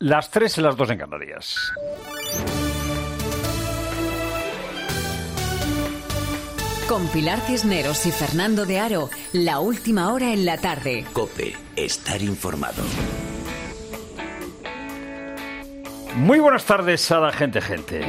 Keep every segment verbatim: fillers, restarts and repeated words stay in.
Las tres, las dos en Canarias. Con Pilar Cisneros y Fernando de Aro, la última hora en la tarde. COPE, estar informado. Muy buenas tardes a la gente, gente.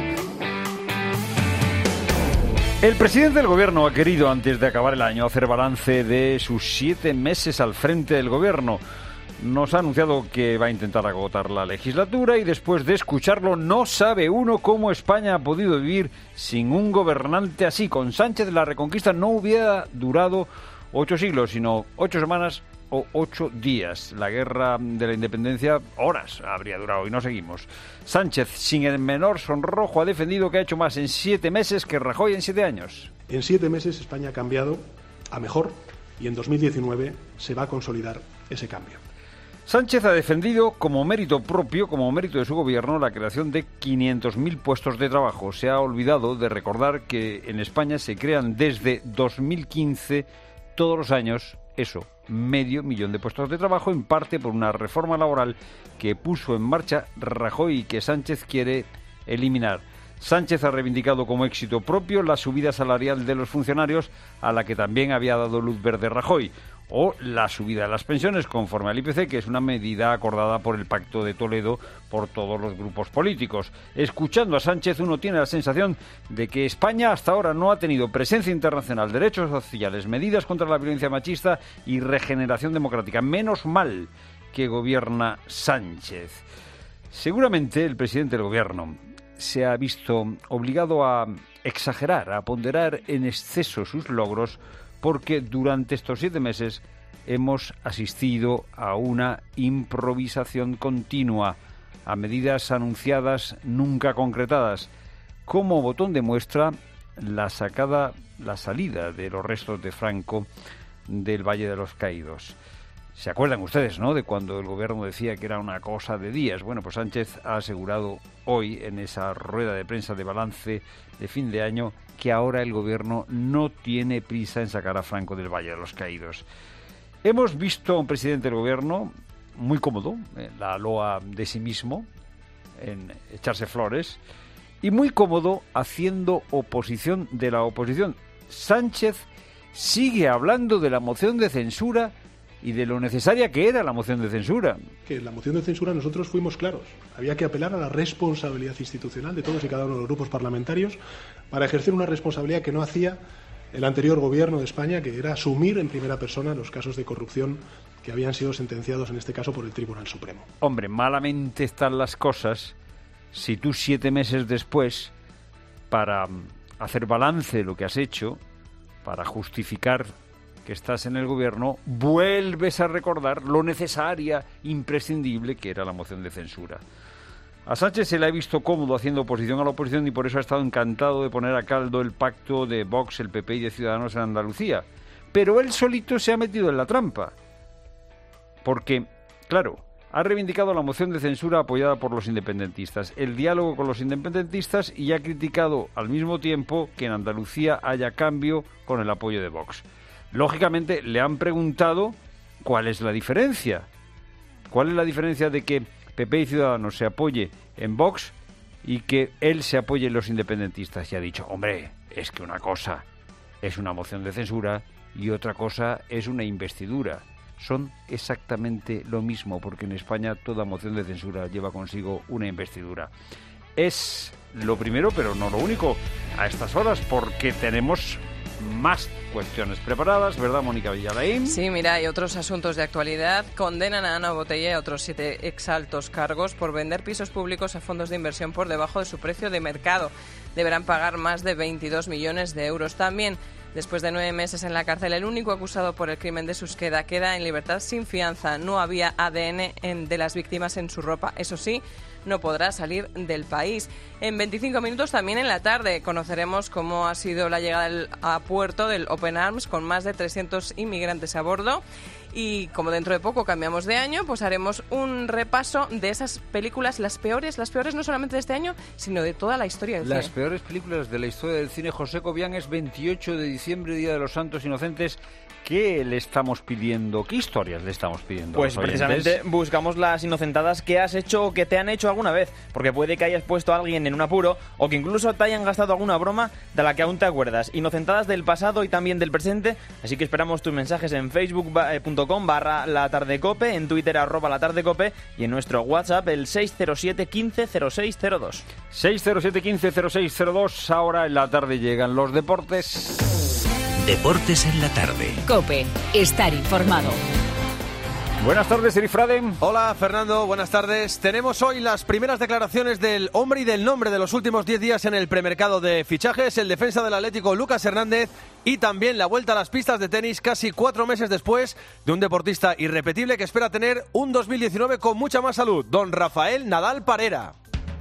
El presidente del gobierno ha querido, antes de acabar el año, hacer balance de sus siete meses al frente del gobierno. Nos ha anunciado que va a intentar agotar la legislatura y después de escucharlo no sabe uno cómo España ha podido vivir sin un gobernante así. Con Sánchez la reconquista no hubiera durado ocho siglos, sino ocho semanas o ocho días. La guerra de la independencia, horas habría durado y no seguimos. Sánchez, sin el menor sonrojo, ha defendido que ha hecho más en siete meses que Rajoy en siete años. En siete meses España ha cambiado a mejor y en dos mil diecinueve se va a consolidar ese cambio. Sánchez ha defendido como mérito propio, como mérito de su gobierno, la creación de quinientos mil puestos de trabajo. Se ha olvidado de recordar que en España se crean desde dos mil quince todos los años, eso, medio millón de puestos de trabajo, en parte por una reforma laboral que puso en marcha Rajoy y que Sánchez quiere eliminar. Sánchez ha reivindicado como éxito propio la subida salarial de los funcionarios, a la que también había dado luz verde Rajoy, o la subida de las pensiones conforme al I P C, que es una medida acordada por el Pacto de Toledo por todos los grupos políticos. Escuchando a Sánchez uno tiene la sensación de que España hasta ahora no ha tenido presencia internacional, derechos sociales, medidas contra la violencia machista y regeneración democrática. Menos mal que gobierna Sánchez. Seguramente el presidente del gobierno se ha visto obligado a exagerar, a ponderar en exceso sus logros, porque durante estos siete meses hemos asistido a una improvisación continua, a medidas anunciadas nunca concretadas. Como botón de muestra, la sacada, la salida de los restos de Franco del Valle de los Caídos. ¿Se acuerdan ustedes, no?, de cuando el gobierno decía que era una cosa de días? Bueno, pues Sánchez ha asegurado hoy, en esa rueda de prensa de balance de fin de año, que ahora el gobierno no tiene prisa en sacar a Franco del Valle de los Caídos. Hemos visto a un presidente del gobierno muy cómodo, en la loa de sí mismo, en echarse flores, y muy cómodo haciendo oposición de la oposición. Sánchez sigue hablando de la moción de censura y de lo necesaria que era la moción de censura. Que en la moción de censura nosotros fuimos claros. Había que apelar a la responsabilidad institucional de todos y cada uno de los grupos parlamentarios para ejercer una responsabilidad que no hacía el anterior gobierno de España, que era asumir en primera persona los casos de corrupción que habían sido sentenciados, en este caso, por el Tribunal Supremo. Hombre, malamente están las cosas si tú siete meses después, para hacer balance de lo que has hecho, para justificar que estás en el gobierno, vuelves a recordar lo necesaria, imprescindible que era la moción de censura. A Sánchez se le ha visto cómodo haciendo oposición a la oposición y por eso ha estado encantado de poner a caldo el pacto de Vox, el P P y de Ciudadanos en Andalucía. Pero él solito se ha metido en la trampa. Porque, claro, ha reivindicado la moción de censura apoyada por los independentistas, el diálogo con los independentistas, y ha criticado al mismo tiempo que en Andalucía haya cambio con el apoyo de Vox. Lógicamente le han preguntado cuál es la diferencia. ¿Cuál es la diferencia de que P P y Ciudadanos se apoye en Vox y que él se apoye en los independentistas? Y ha dicho, hombre, es que una cosa es una moción de censura y otra cosa es una investidura. Son exactamente lo mismo, porque en España toda moción de censura lleva consigo una investidura. Es lo primero, pero no lo único, a estas horas, porque tenemos más cuestiones preparadas, ¿verdad, Mónica Villalain? Sí, mira, hay otros asuntos de actualidad. Condenan a Ana Botella y a otros siete exaltos cargos por vender pisos públicos a fondos de inversión por debajo de su precio de mercado. Deberán pagar más de veintidós millones de euros. También, después de nueve meses en la cárcel, el único acusado por el crimen de Susqueda queda en libertad sin fianza. No había A D N en, de las víctimas en su ropa. Eso sí, no podrá salir del país. En veinticinco minutos, también en la tarde, conoceremos cómo ha sido la llegada del, a puerto del Open Arms, con más de trescientos inmigrantes a bordo. Y como dentro de poco cambiamos de año, pues haremos un repaso de esas películas, las peores, las peores no solamente de este año, sino de toda la historia del Las cine. peores películas de la historia del cine. José Cobian es veintiocho de diciembre. diciembre, Día de los Santos Inocentes, ¿qué le estamos pidiendo? ¿Qué historias le estamos pidiendo? Pues precisamente buscamos las inocentadas que has hecho o que te han hecho alguna vez, porque puede que hayas puesto a alguien en un apuro o que incluso te hayan gastado alguna broma de la que aún te acuerdas. Inocentadas del pasado y también del presente, así que esperamos tus mensajes en facebook punto com barra la tarde cope, en Twitter arroba la tarde cope y en nuestro WhatsApp el seis cero siete quince cero seis cero dos. seis cero siete quince cero seis cero dos. Ahora en la tarde llegan los deportes. Deportes en la tarde. COPE, estar informado. Buenas tardes, Eri Frade. Hola, Fernando, buenas tardes. Tenemos hoy las primeras declaraciones del hombre y del nombre de los últimos diez días en el premercado de fichajes, el defensa del Atlético, Lucas Hernández, y también la vuelta a las pistas de tenis casi cuatro meses después de un deportista irrepetible que espera tener un dos mil diecinueve con mucha más salud, don Rafael Nadal Parera.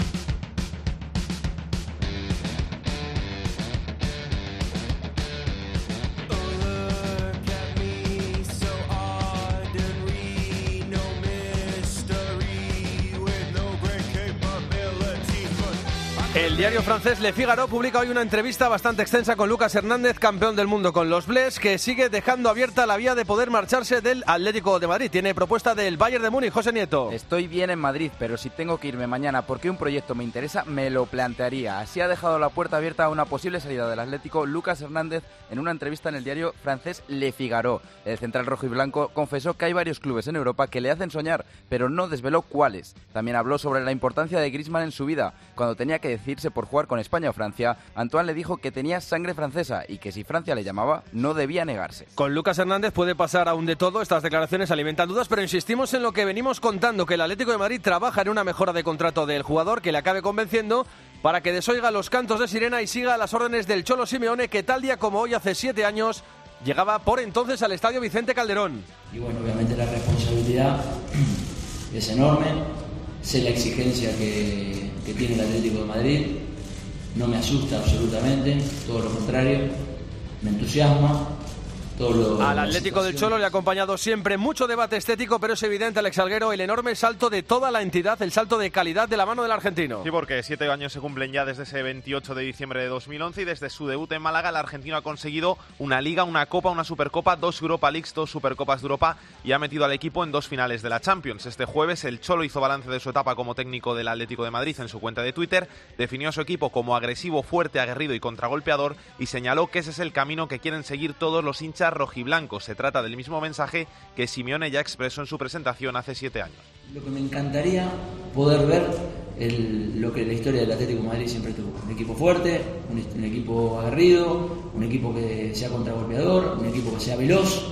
El diario francés Le Figaro publica hoy una entrevista bastante extensa con Lucas Hernández, campeón del mundo con los Bleus, que sigue dejando abierta la vía de poder marcharse del Atlético de Madrid. Tiene propuesta del Bayern de Múnich. José Nieto. Estoy bien en Madrid, pero si tengo que irme mañana porque un proyecto me interesa, me lo plantearía. Así ha dejado la puerta abierta a una posible salida del Atlético Lucas Hernández en una entrevista en el diario francés Le Figaro. El central rojo y blanco confesó que hay varios clubes en Europa que le hacen soñar, pero no desveló cuáles. También habló sobre la importancia de Griezmann en su vida. Cuando tenía que decidirse por jugar con España o Francia, Antoine le dijo que tenía sangre francesa y que si Francia le llamaba, no debía negarse. Con Lucas Hernández puede pasar aún de todo. Estas declaraciones alimentan dudas, pero insistimos en lo que venimos contando, que el Atlético de Madrid trabaja en una mejora de contrato del jugador que le acabe convenciendo para que desoiga los cantos de sirena y siga las órdenes del Cholo Simeone, que tal día como hoy, hace siete años, llegaba por entonces al Estadio Vicente Calderón. Y bueno, obviamente la responsabilidad es enorme, sé la exigencia que, que tiene el Atlético de Madrid, no me asusta absolutamente, todo lo contrario, me entusiasma. Todo lo, Al Atlético del Cholo le ha acompañado siempre mucho debate estético, pero es evidente, Alex Salguero, el enorme salto de toda la entidad, el salto de calidad de la mano del argentino. Sí, porque siete años se cumplen ya desde ese veintiocho de diciembre de dos mil once y desde su debut en Málaga el argentino ha conseguido una Liga, una Copa, una Supercopa, dos Europa Leagues, dos Supercopas de Europa y ha metido al equipo en dos finales de la Champions. Este jueves el Cholo hizo balance de su etapa como técnico del Atlético de Madrid en su cuenta de Twitter, definió a su equipo como agresivo, fuerte, aguerrido y contragolpeador y señaló que ese es el camino que quieren seguir todos los hinchas rojiblancos. Se trata del mismo mensaje que Simeone ya expresó en su presentación hace siete años. Lo que me encantaría poder ver el, lo que la historia del Atlético de Madrid siempre tuvo. Un equipo fuerte, un, un equipo aguerrido, un equipo que sea contragolpeador, un equipo que sea veloz.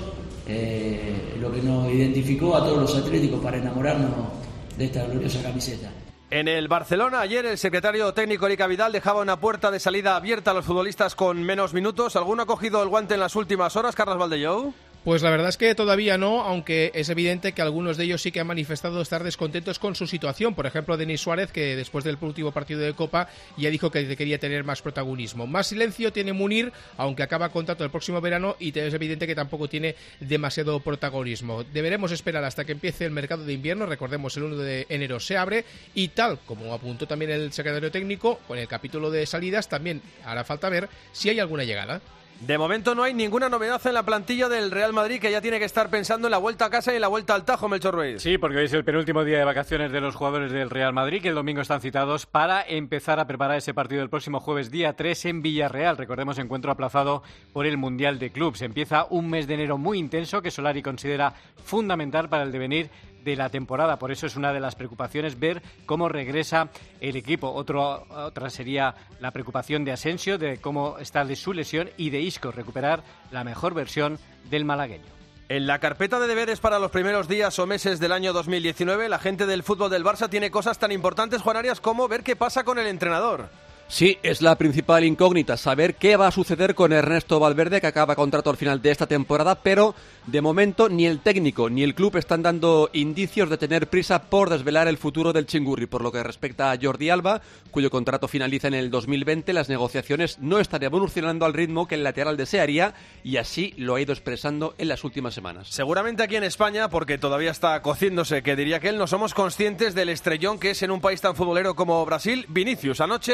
Eh, lo que nos identificó a todos los atléticos para enamorarnos de esta gloriosa camiseta. En el Barcelona, ayer el secretario técnico Eric Abidal dejaba una puerta de salida abierta a los futbolistas con menos minutos. ¿Alguno ha cogido el guante en las últimas horas, Carlos Valdellou? Pues la verdad es que todavía no, aunque es evidente que algunos de ellos sí que han manifestado estar descontentos con su situación. Por ejemplo, Denis Suárez, que después del último partido de Copa ya dijo que quería tener más protagonismo. Más silencio tiene Munir, aunque acaba contrato el próximo verano y es evidente que tampoco tiene demasiado protagonismo. Deberemos esperar hasta que empiece el mercado de invierno. Recordemos, el uno de enero se abre y tal como apuntó también el secretario técnico, con el capítulo de salidas también hará falta ver si hay alguna llegada. De momento no hay ninguna novedad en la plantilla del Real Madrid, que ya tiene que estar pensando en la vuelta a casa y en la vuelta al Tajo, Melchor Ruiz. Sí, porque hoy es el penúltimo día de vacaciones de los jugadores del Real Madrid, que el domingo están citados para empezar a preparar ese partido del próximo jueves día tres en Villarreal. Recordemos, encuentro aplazado por el Mundial de Clubs. Empieza un mes de enero muy intenso que Solari considera fundamental para el devenir de la temporada. Por eso es una de las preocupaciones ver cómo regresa el equipo. Otro, otra sería la preocupación de Asensio, de cómo está de su lesión, y de Isco, recuperar la mejor versión del malagueño. En la carpeta de deberes para los primeros días o meses del año dos mil diecinueve, la gente del fútbol del Barça tiene cosas tan importantes, Juan Arias, como ver qué pasa con el entrenador. Sí, es la principal incógnita, saber qué va a suceder con Ernesto Valverde, que acaba contrato al final de esta temporada, pero de momento ni el técnico ni el club están dando indicios de tener prisa por desvelar el futuro del Chingurri. Por lo que respecta a Jordi Alba, cuyo contrato finaliza en el dos mil veinte, las negociaciones no están evolucionando al ritmo que el lateral desearía, y así lo ha ido expresando en las últimas semanas. Seguramente aquí en España, porque todavía está cociéndose, que diría que él, no somos conscientes del estrellón que es en un país tan futbolero como Brasil. Vinicius, anoche, Melchor,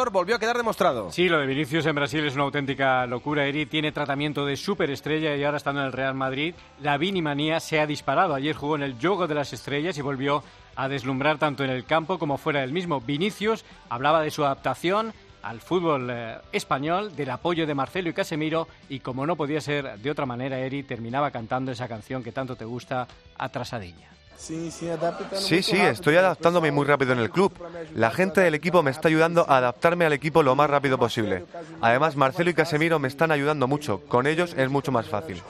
jugador volvió a quedar demostrado. Sí, lo de Vinicius en Brasil es una auténtica locura, Eri. Tiene tratamiento de superestrella y ahora estando en el Real Madrid, la vinimanía se ha disparado. Ayer jugó en el Juego de las Estrellas y volvió a deslumbrar tanto en el campo como fuera del mismo. Vinicius hablaba de su adaptación al fútbol eh, español, del apoyo de Marcelo y Casemiro, y como no podía ser de otra manera, Eri terminaba cantando esa canción que tanto te gusta, Atrasadilla. Sí, sí, estoy adaptándome muy rápido en el club. La gente del equipo me está ayudando a adaptarme al equipo lo más rápido posible. Además, Marcelo y Casemiro me están ayudando mucho. Con ellos es mucho más fácil.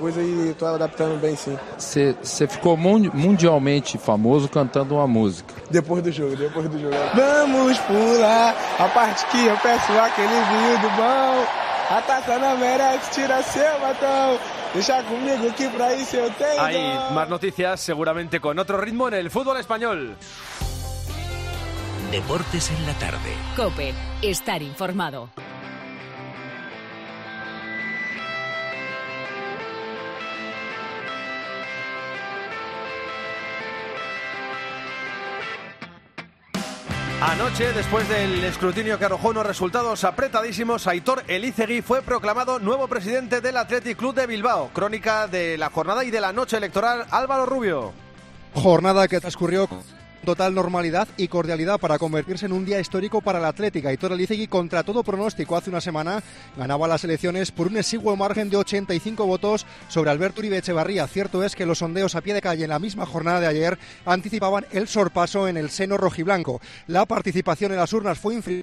Se, se ficou mundialmente famoso cantando uma música. Depois do jogo, depois do jogo. Vamos pular a parte que eu peço aquele vinho do bom. A taça não merece, tira seu batom. Deja conmigo que por ahí se tengo. Hay más noticias, seguramente con otro ritmo en el fútbol español. Deportes en la tarde. COPE, estar informado. Anoche, después del escrutinio que arrojó unos resultados apretadísimos, Aitor Elizegui fue proclamado nuevo presidente del Athletic Club de Bilbao. Crónica de la jornada y de la noche electoral, Álvaro Rubio. Jornada que transcurrió con total normalidad y cordialidad para convertirse en un día histórico para el Athletic. Aitor Elizegui, contra todo pronóstico, hace una semana ganaba las elecciones por un exiguo margen de ochenta y cinco votos sobre Alberto Uribe Echevarría. Cierto es que los sondeos a pie de calle en la misma jornada de ayer anticipaban el sorpaso en el seno rojiblanco. La participación en las urnas fue inferior.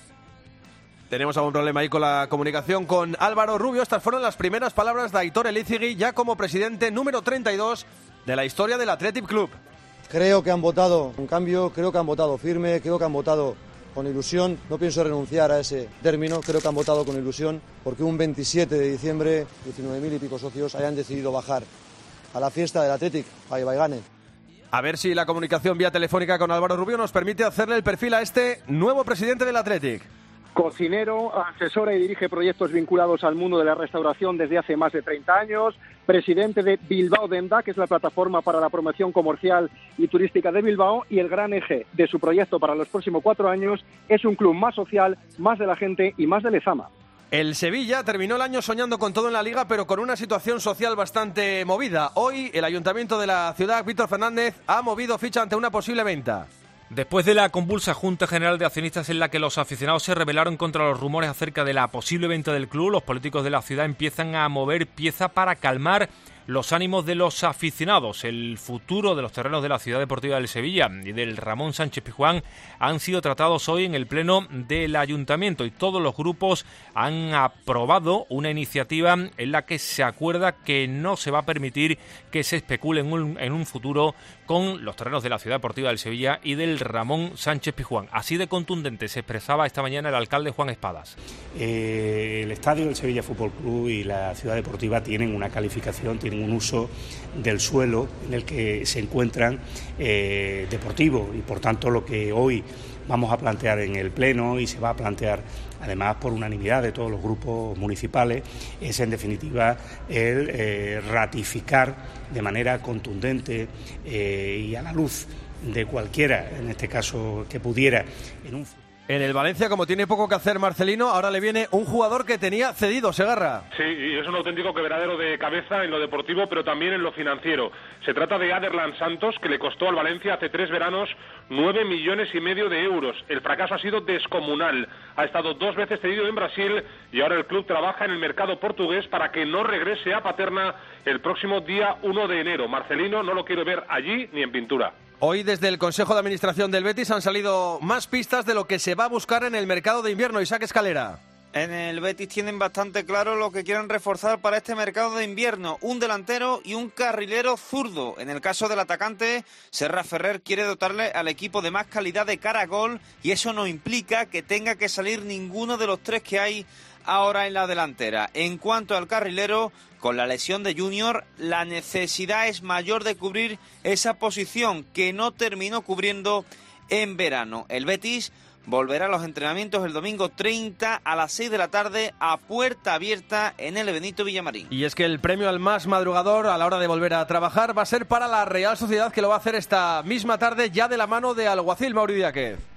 Tenemos algún problema ahí con la comunicación con Álvaro Rubio. Estas fueron las primeras palabras de Aitor Elizegui ya como presidente número treinta y dos de la historia del Athletic Club. Creo que han votado un cambio, creo que han votado firme, creo que han votado con ilusión. No pienso renunciar a ese término, creo que han votado con ilusión porque un veintisiete de diciembre, diecinueve mil y pico socios hayan decidido bajar a la fiesta del Athletic, a Ibaigane. A ver si la comunicación vía telefónica con Álvaro Rubio nos permite hacerle el perfil a este nuevo presidente del Athletic. Cocinero, asesora y dirige proyectos vinculados al mundo de la restauración desde hace más de treinta años, presidente de Bilbao Denda, que es la plataforma para la promoción comercial y turística de Bilbao, y el gran eje de su proyecto para los próximos cuatro años es un club más social, más de la gente y más de Lezama. El Sevilla terminó el año soñando con todo en la Liga, pero con una situación social bastante movida. Hoy el Ayuntamiento de la ciudad, Víctor Fernández, ha movido ficha ante una posible venta. Después de la convulsa Junta General de Accionistas en la que los aficionados se rebelaron contra los rumores acerca de la posible venta del club, los políticos de la ciudad empiezan a mover pieza para calmar los ánimos de los aficionados. El futuro de los terrenos de la Ciudad Deportiva del Sevilla y del Ramón Sánchez Pizjuán han sido tratados hoy en el pleno del Ayuntamiento y todos los grupos han aprobado una iniciativa en la que se acuerda que no se va a permitir que se especule en un, en un futuro con los terrenos de la Ciudad Deportiva del Sevilla y del Ramón Sánchez Pizjuán. Así de contundente se expresaba esta mañana el alcalde Juan Espadas. Eh, el estadio del Sevilla Fútbol Club y la Ciudad Deportiva tienen una calificación, tienen un uso del suelo en el que se encuentran eh, deportivo y por tanto lo que hoy vamos a plantear en el Pleno y se va a plantear además por unanimidad de todos los grupos municipales es en definitiva el eh, ratificar de manera contundente eh, y a la luz de cualquiera, en este caso que pudiera en un En el Valencia, como tiene poco que hacer Marcelino, ahora le viene un jugador que tenía cedido, Segarra. Sí, y es un auténtico quebradero de cabeza en lo deportivo, pero también en lo financiero. Se trata de Aderlan Santos, que le costó al Valencia hace tres veranos nueve millones y medio de euros. El fracaso ha sido descomunal. Ha estado dos veces cedido en Brasil y ahora el club trabaja en el mercado portugués para que no regrese a Paterna el próximo día uno de enero. Marcelino no lo quiere ver allí ni en pintura. Hoy desde el Consejo de Administración del Betis han salido más pistas de lo que se va a buscar en el mercado de invierno. Isaac Escalera. En el Betis tienen bastante claro lo que quieren reforzar para este mercado de invierno. Un delantero y un carrilero zurdo. En el caso del atacante, Serra Ferrer quiere dotarle al equipo de más calidad de cara a gol y eso no implica que tenga que salir ninguno de los tres que hay ahora en la delantera. En cuanto al carrilero, con la lesión de Junior, la necesidad es mayor de cubrir esa posición que no terminó cubriendo en verano. El Betis volverá a los entrenamientos el domingo treinta a las seis de la tarde a puerta abierta en el Benito Villamarín. Y es que el premio al más madrugador a la hora de volver a trabajar va a ser para la Real Sociedad, que lo va a hacer esta misma tarde ya de la mano de Alguacil, Mauri Díaz.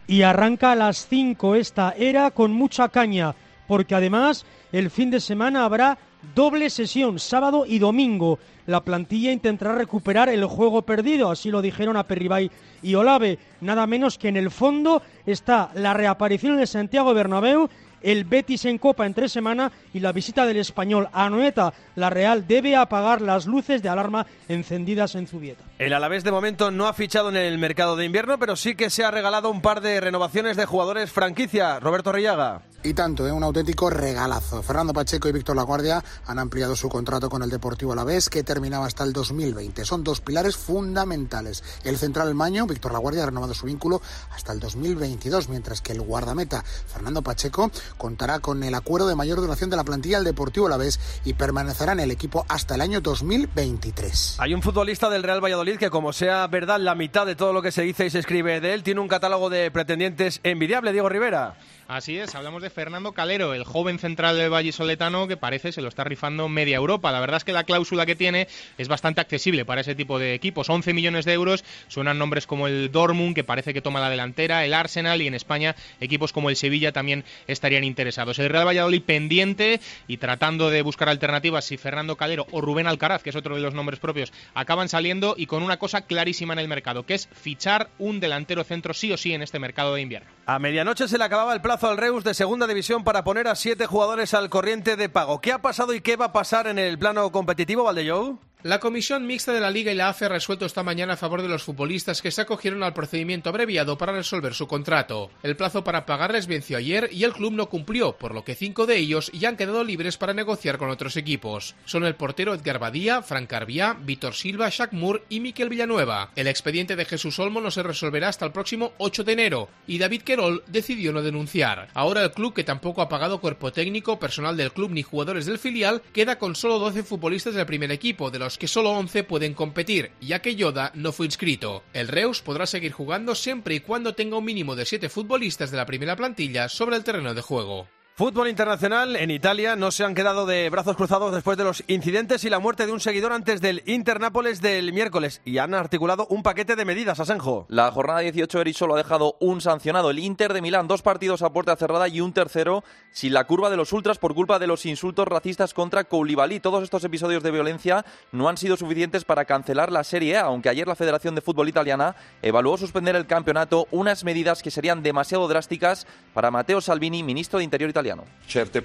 y arranca a las cinco esta era con mucha caña, porque además el fin de semana habrá doble sesión, sábado y domingo. La plantilla intentará recuperar el juego perdido, así lo dijeron Aperribay y Olave. Nada menos que en el fondo está la reaparición en el Santiago Bernabéu, el Betis en Copa en tres semanas y la visita del Español a Anoeta. La Real debe apagar las luces de alarma encendidas en Zubieta. El Alavés de momento no ha fichado en el mercado de invierno, pero sí que se ha regalado un par de renovaciones de jugadores franquicia. Roberto Rillaga. Y tanto, ¿eh? Un auténtico regalazo. Fernando Pacheco y Víctor Laguardia han ampliado su contrato con el Deportivo Alavés, que terminaba hasta el dos mil veinte. Son dos pilares fundamentales. El central Maño, Víctor Laguardia, ha renovado su vínculo hasta el dos mil veintidós, mientras que el guardameta Fernando Pacheco contará con el acuerdo de mayor duración de la plantilla del Deportivo Alavés y permanecerá en el equipo hasta el año dos mil veintitrés. Hay un futbolista del Real Valladolid que, como sea verdad la mitad de todo lo que se dice y se escribe de él, tiene un catálogo de pretendientes envidiable. Diego Rivera. Así es, hablamos de Fernando Calero, el joven central del vallisoletano que parece se lo está rifando media Europa. La verdad es que la cláusula que tiene es bastante accesible para ese tipo de equipos, once millones de euros. Suenan nombres como el Dortmund, que parece que toma la delantera, el Arsenal, y en España equipos como el Sevilla también estarían interesados. El Real Valladolid pendiente y tratando de buscar alternativas si Fernando Calero o Rubén Alcaraz, que es otro de los nombres propios, acaban saliendo, y con una cosa clarísima en el mercado, que es fichar un delantero centro sí o sí en este mercado de invierno. A medianoche se le acababa el plazo al Reus de segunda división para poner a siete jugadores al corriente de pago. ¿Qué ha pasado y qué va a pasar en el plano competitivo, Valdellou? La comisión mixta de la Liga y la A F E ha resuelto esta mañana a favor de los futbolistas que se acogieron al procedimiento abreviado para resolver su contrato. El plazo para pagarles venció ayer y el club no cumplió, por lo que cinco de ellos ya han quedado libres para negociar con otros equipos. Son el portero Edgar Badía, Frank Carbiá, Víctor Silva, Shaq Moore y Miquel Villanueva. El expediente de Jesús Olmo no se resolverá hasta el próximo ocho de enero y David Querol decidió no denunciar. Ahora el club, que tampoco ha pagado cuerpo técnico, personal del club ni jugadores del filial, queda con solo doce futbolistas del primer equipo, de los que solo once pueden competir, ya que Yoda no fue inscrito. El Reus podrá seguir jugando siempre y cuando tenga un mínimo de siete futbolistas de la primera plantilla sobre el terreno de juego. Fútbol internacional. En Italia no se han quedado de brazos cruzados después de los incidentes y la muerte de un seguidor antes del Inter-Nápoles del miércoles, y han articulado un paquete de medidas. Asenjo. La jornada dieciocho, Eric, solo ha dejado un sancionado, el Inter de Milán, dos partidos a puerta cerrada y un tercero sin la curva de los ultras por culpa de los insultos racistas contra Koulibaly. Todos estos episodios de violencia no han sido suficientes para cancelar la Serie A, aunque ayer la Federación de Fútbol Italiana evaluó suspender el campeonato, unas medidas que serían demasiado drásticas para Matteo Salvini, ministro de Interior italiano. Ciertos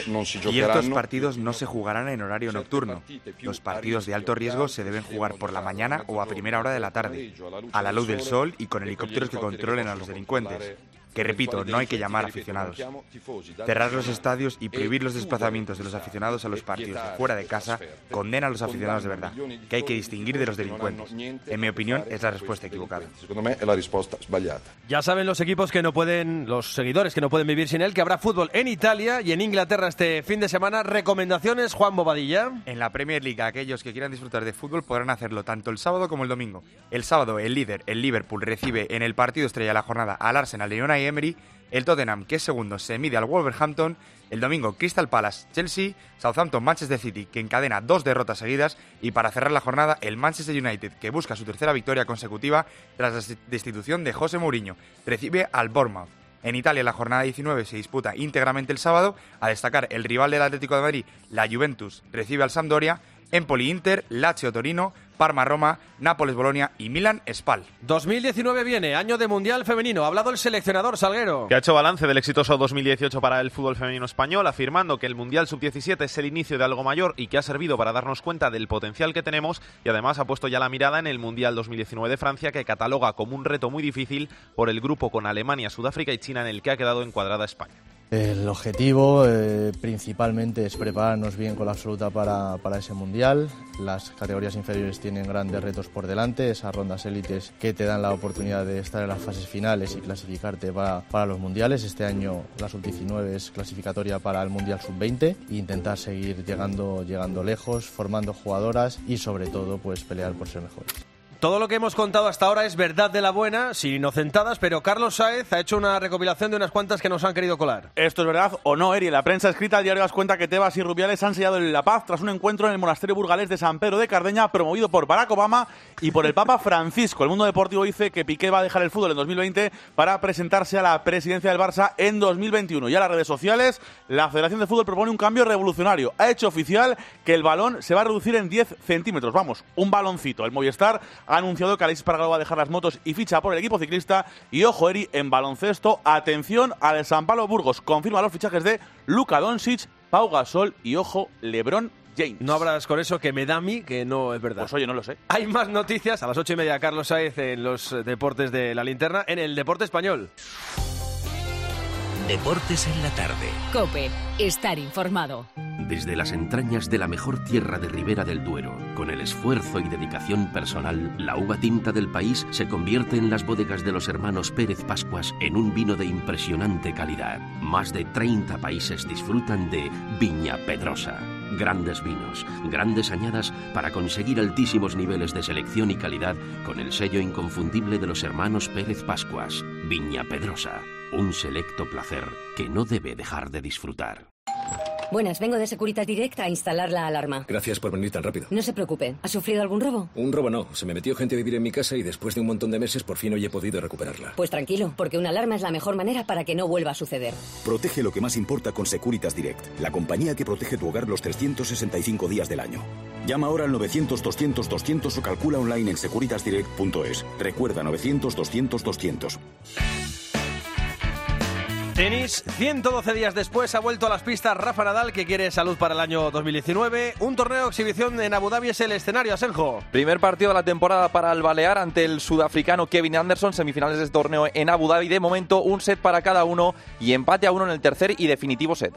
partidos no se jugarán en horario nocturno. Los partidos de alto riesgo se deben jugar por la mañana o a primera hora de la tarde, a la luz del sol y con helicópteros que controlen a los delincuentes. Que repito, no hay que llamar aficionados. Cerrar los estadios y prohibir los desplazamientos de los aficionados a los partidos de fuera de casa condena a los aficionados de verdad, que hay que distinguir de los delincuentes. En mi opinión, es la respuesta equivocada. Ya saben los equipos que no pueden, los seguidores que no pueden vivir sin él, que habrá fútbol en Italia y en Inglaterra este fin de semana. Recomendaciones, Juan Bobadilla. En la Premier League, aquellos que quieran disfrutar de fútbol podrán hacerlo tanto el sábado como el domingo. El sábado, el líder, el Liverpool, recibe en el partido estrella de la jornada al Arsenal de Unai Emery. El Tottenham, que es segundo, se mide al Wolverhampton. El domingo, Crystal Palace, Chelsea, Southampton, Manchester City, que encadena dos derrotas seguidas. Y para cerrar la jornada, el Manchester United, que busca su tercera victoria consecutiva tras la destitución de José Mourinho, recibe al Bournemouth. En Italia, la jornada diecinueve se disputa íntegramente el sábado. A destacar el rival del Atlético de Madrid, la Juventus, recibe al Sampdoria. Empoli Inter, Lazio Torino, Parma Roma, Nápoles Bolonia y Milan Spal. dos mil diecinueve viene, año de Mundial Femenino. Ha hablado el seleccionador Salguero, que ha hecho balance del exitoso dos mil dieciocho para el fútbol femenino español, afirmando que el Mundial sub diecisiete es el inicio de algo mayor y que ha servido para darnos cuenta del potencial que tenemos, y además ha puesto ya la mirada en el Mundial dos mil diecinueve de Francia, que cataloga como un reto muy difícil por el grupo con Alemania, Sudáfrica y China, en el que ha quedado encuadrada España. El objetivo eh, principalmente es prepararnos bien con la absoluta para, para ese mundial. Las categorías inferiores tienen grandes retos por delante, esas rondas élites que te dan la oportunidad de estar en las fases finales y clasificarte para, para los mundiales. Este año la sub diecinueve es clasificatoria para el mundial sub veinte e intentar seguir llegando, llegando lejos, formando jugadoras y sobre todo pues pelear por ser mejores. Todo lo que hemos contado hasta ahora es verdad de la buena, sin inocentadas, pero Carlos Sáez ha hecho una recopilación de unas cuantas que nos han querido colar. Esto es verdad o no, Eri. La prensa escrita del diario das cuenta que Tebas y Rubiales han sellado la paz tras un encuentro en el monasterio burgalés de San Pedro de Cardeña, promovido por Barack Obama y por el Papa Francisco. El Mundo Deportivo dice que Piqué va a dejar el fútbol en dos mil veinte para presentarse a la presidencia del Barça en dos mil veintiuno. Y a las redes sociales, la Federación de Fútbol propone un cambio revolucionario. Ha hecho oficial que el balón se va a reducir en diez centímetros. Vamos, un baloncito. El Movistar ha anunciado que Alexis Pargalo va a dejar las motos y ficha por el equipo ciclista. Y ojo, Eri, en baloncesto, atención al San Pablo Burgos. Confirma los fichajes de Luka Doncic, Pau Gasol y, ojo, LeBron James. No hablas con eso, que me da a mí que no es verdad. Pues oye, no lo sé. Hay más noticias a las ocho y media. Carlos Sáez en los deportes de la linterna, en el Deporte Español. Deportes en la tarde. COPE. Estar informado. Desde las entrañas de la mejor tierra de Ribera del Duero, con el esfuerzo y dedicación personal, la uva tinta del país se convierte en las bodegas de los hermanos Pérez Pascuas en un vino de impresionante calidad. Más de treinta países disfrutan de Viña Pedrosa. Grandes vinos, grandes añadas para conseguir altísimos niveles de selección y calidad con el sello inconfundible de los hermanos Pérez Pascuas. Viña Pedrosa, un selecto placer que no debe dejar de disfrutar. Buenas, vengo de Securitas Direct a instalar la alarma. Gracias por venir tan rápido. No se preocupe. ¿Ha sufrido algún robo? Un robo no. Se me metió gente a vivir en mi casa y después de un montón de meses por fin hoy he podido recuperarla. Pues tranquilo, porque una alarma es la mejor manera para que no vuelva a suceder. Protege lo que más importa con Securitas Direct, la compañía que protege tu hogar los trescientos sesenta y cinco días del año. Llama ahora al novecientos doscientos doscientos o calcula online en securitas direct punto es. Recuerda, novecientos doscientos doscientos. Tenis, ciento doce días después ha vuelto a las pistas Rafa Nadal, que quiere salud para el año dos mil diecinueve. Un torneo de exhibición en Abu Dhabi es el escenario, Asenjo. Primer partido de la temporada para el Balear ante el sudafricano Kevin Anderson, semifinales de este torneo en Abu Dhabi. De momento un set para cada uno y empate a uno en el tercer y definitivo set.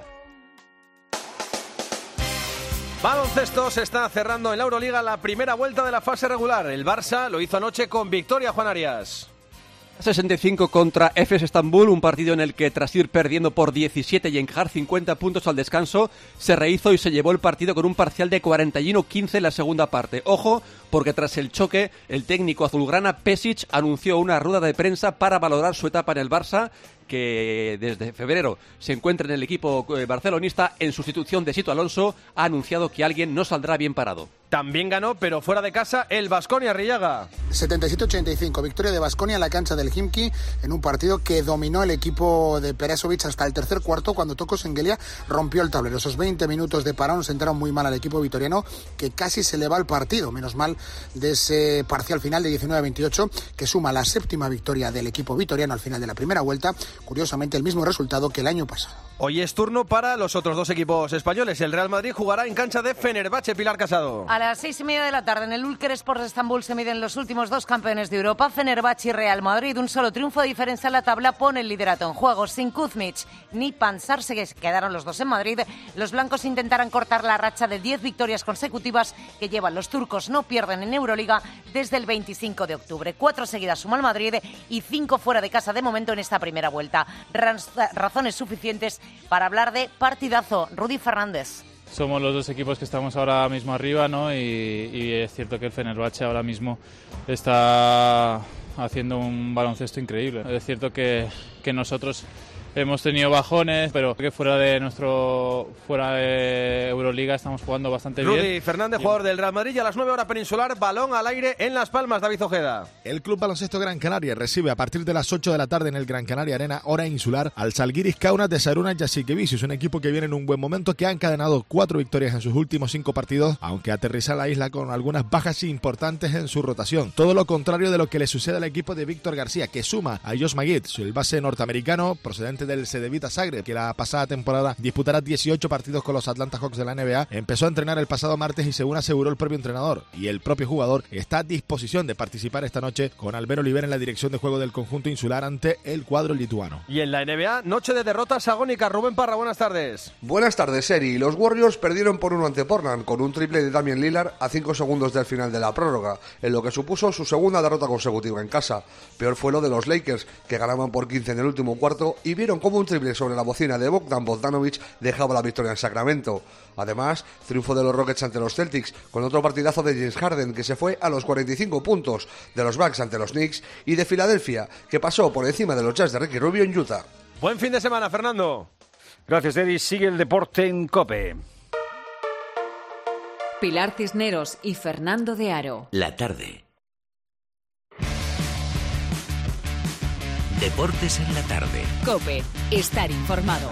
Baloncesto, se está cerrando en la Euroliga la primera vuelta de la fase regular. El Barça lo hizo anoche con victoria, Juan Arias. sesenta y cinco contra Efes Estambul, un partido en el que tras ir perdiendo por diecisiete y encajar cincuenta puntos al descanso, se rehizo y se llevó el partido con un parcial de cuarenta y uno quince en la segunda parte. Ojo, porque tras el choque, el técnico azulgrana Pesic anunció una rueda de prensa para valorar su etapa en el Barça, que desde febrero se encuentra en el equipo barcelonista en sustitución de Sito Alonso. Ha anunciado que alguien no saldrá bien parado. También ganó, pero fuera de casa, el Baskonia, Rillaga. setenta y siete ochenta y cinco, victoria de Baskonia en la cancha del Khimki, en un partido que dominó el equipo de Perasovic hasta el tercer cuarto, cuando Toko Sengelia rompió el tablero. Esos veinte minutos de parón sentaron muy mal al equipo vitoriano, que casi se le va el partido, menos mal de ese parcial final de diecinueve a veintiocho, que suma la séptima victoria del equipo vitoriano al final de la primera vuelta. Curiosamente, el mismo resultado que el año pasado. Hoy es turno para los otros dos equipos españoles. El Real Madrid jugará en cancha de Fenerbahce. Pilar Casado. A las seis y media de la tarde en el Ülker Sports de Estambul se miden los últimos dos campeones de Europa, Fenerbahce y Real Madrid. Un solo triunfo de diferencia en la tabla pone el liderato en juego. Sin Kuzmic ni Pansar, se quedaron los dos en Madrid. Los blancos intentarán cortar la racha de diez victorias consecutivas que llevan los turcos. No pierden en Euroliga desde el veinticinco de octubre. Cuatro seguidas suma el Madrid y cinco fuera de casa de momento en esta primera vuelta. Razones suficientes para hablar de partidazo. Rudy Fernández. Somos los dos equipos que estamos ahora mismo arriba, ¿no? Y, y es cierto que el Fenerbahce ahora mismo está haciendo un baloncesto increíble. Es cierto que, que nosotros hemos tenido bajones, pero que fuera de nuestro fuera de Euroliga estamos jugando bastante Rudy bien. Rudy Fernández, jugador del Real Madrid, y a las nueve horas peninsular, balón al aire en Las Palmas, David Ojeda. El Club Baloncesto Gran Canaria recibe a partir de las ocho de la tarde en el Gran Canaria Arena, hora insular, al Žalgiris Kaunas de Šarūnas Jasikevičius, un equipo que viene en un buen momento, que ha encadenado cuatro victorias en sus últimos cinco partidos, aunque aterriza la isla con algunas bajas importantes en su rotación. Todo lo contrario de lo que le sucede al equipo de Víctor García, que suma a Josh Magid, el base norteamericano procedente del Cedevita Zagreb, que la pasada temporada disputará dieciocho partidos con los Atlanta Hawks de la N B A. Empezó a entrenar el pasado martes y según aseguró el propio entrenador y el propio jugador, está a disposición de participar esta noche con Albert Oliver en la dirección de juego del conjunto insular ante el cuadro lituano. Y en la N B A, noche de derrotas agónicas. Rubén Parra, buenas tardes. Buenas tardes, Eri. Los Warriors perdieron por uno ante Portland con un triple de Damian Lillard a cinco segundos del final de la prórroga, en lo que supuso su segunda derrota consecutiva en casa. Peor fue lo de los Lakers, que ganaban por quince en el último cuarto y vieron vieron cómo un triple sobre la bocina de Bogdan Bogdanovic dejaba la victoria en Sacramento. Además, triunfo de los Rockets ante los Celtics, con otro partidazo de James Harden, que se fue a los cuarenta y cinco puntos, de los Bucks ante los Knicks, y de Filadelfia, que pasó por encima de los Jazz de Ricky Rubio en Utah. Buen fin de semana, Fernando. Gracias, Eddie. Sigue el deporte en COPE. Pilar Cisneros y Fernando de Aro. La tarde. Deportes en la tarde. COPE. Estar informado.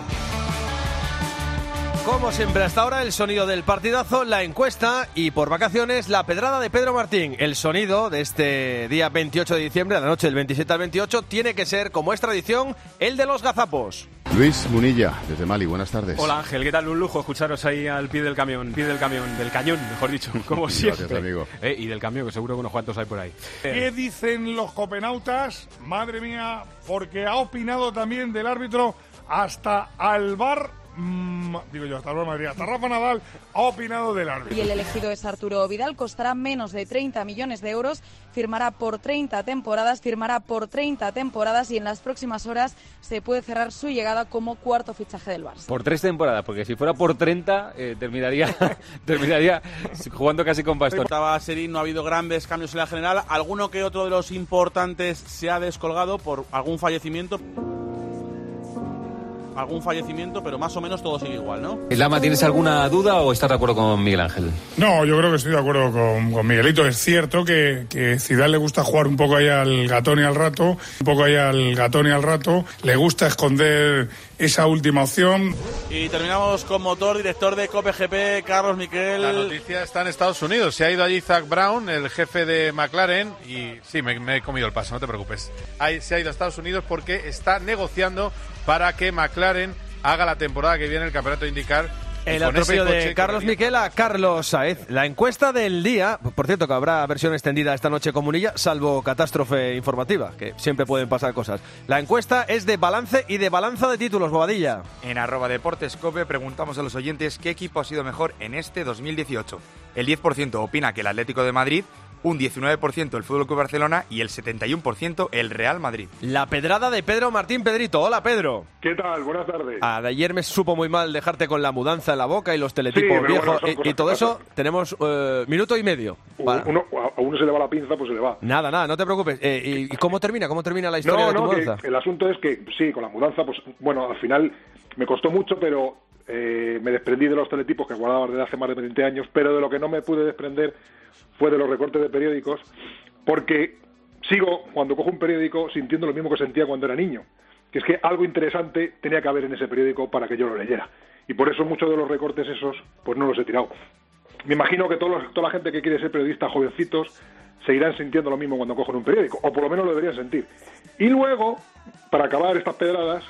Como siempre, hasta ahora el sonido del partidazo, la encuesta y por vacaciones la pedrada de Pedro Martín. El sonido de este día veintiocho de diciembre, a la noche del veintisiete al veintiocho, tiene que ser, como es tradición, el de los gazapos. Luis Munilla, desde Mali, buenas tardes. Hola Ángel, ¿qué tal? Un lujo escucharos ahí al pie del camión, pie del camión, del cañón, mejor dicho, como siempre. Gracias, amigo. Eh, y del camión, que seguro que unos cuantos hay por ahí. ¿Qué dicen los copenautas? Madre mía, porque ha opinado también del árbitro hasta Alvar. Mm, digo yo, hasta Madrid, hasta Rafa Nadal ha opinado del árbitro. Y el elegido es Arturo Vidal, costará menos de treinta millones de euros, firmará por treinta temporadas, firmará por treinta temporadas y en las próximas horas se puede cerrar su llegada como cuarto fichaje del Barça. Por tres temporadas, porque si fuera por treinta eh, terminaría terminaría jugando casi con bastón. Estaba Serín, no ha habido grandes cambios en la general, alguno que otro de los importantes se ha descolgado por algún fallecimiento. algún fallecimiento, pero más o menos todo sigue igual, ¿no? Lama, ¿tienes alguna duda o estás de acuerdo con Miguel Ángel? No, yo creo que estoy de acuerdo con, con Miguelito. Es cierto que, que Zidane le gusta jugar un poco ahí al gatón y al rato, un poco ahí al gatón y al rato, le gusta esconder esa última opción. Y terminamos con motor, director de COPE G P, Carlos Miquel. La noticia está en Estados Unidos. Se ha ido allí Zach Brown, el jefe de McLaren, y sí, me, me he comido el paso, no te preocupes. Ahí se ha ido a Estados Unidos porque está negociando para que McLaren haga la temporada que viene el campeonato IndyCar. El atropello de Carlos Miquel a Carlos Saez. La encuesta del día, por cierto que habrá versión extendida esta noche con Munilla, salvo catástrofe informativa, que siempre pueden pasar cosas. La encuesta es de balance y de balanza de títulos, Bobadilla. En arroba Deportes Cope preguntamos a los oyentes qué equipo ha sido mejor en este dos mil dieciocho. El diez por ciento opina que el Atlético de Madrid, un diecinueve por ciento el Fútbol Club Barcelona y el setenta y uno por ciento el Real Madrid. La pedrada de Pedro Martín Pedrito. Hola, Pedro. ¿Qué tal? Buenas tardes. A de ayer me supo muy mal dejarte con la mudanza en la boca y los teletipos sí, viejos bueno, y, y todo eso. Tenemos uh, minuto y medio. Uno, uno, a uno se le va la pinza, pues se le va. Nada, nada, no te preocupes. Eh, y, ¿Y cómo termina? ¿Cómo termina la historia no, de tu no, mudanza? Que el asunto es que, sí, con la mudanza, pues bueno, al final me costó mucho, pero eh, me desprendí de los teletipos que guardaba desde hace más de veinte años, pero de lo que no me pude desprender fue de los recortes de periódicos, porque sigo, cuando cojo un periódico, sintiendo lo mismo que sentía cuando era niño, que es que algo interesante tenía que haber en ese periódico para que yo lo leyera. Y por eso muchos de los recortes esos, pues no los he tirado. Me imagino que todos los, toda la gente que quiere ser periodista, jovencitos, seguirán sintiendo lo mismo cuando cogen un periódico, o por lo menos lo deberían sentir. Y luego, para acabar estas pedradas,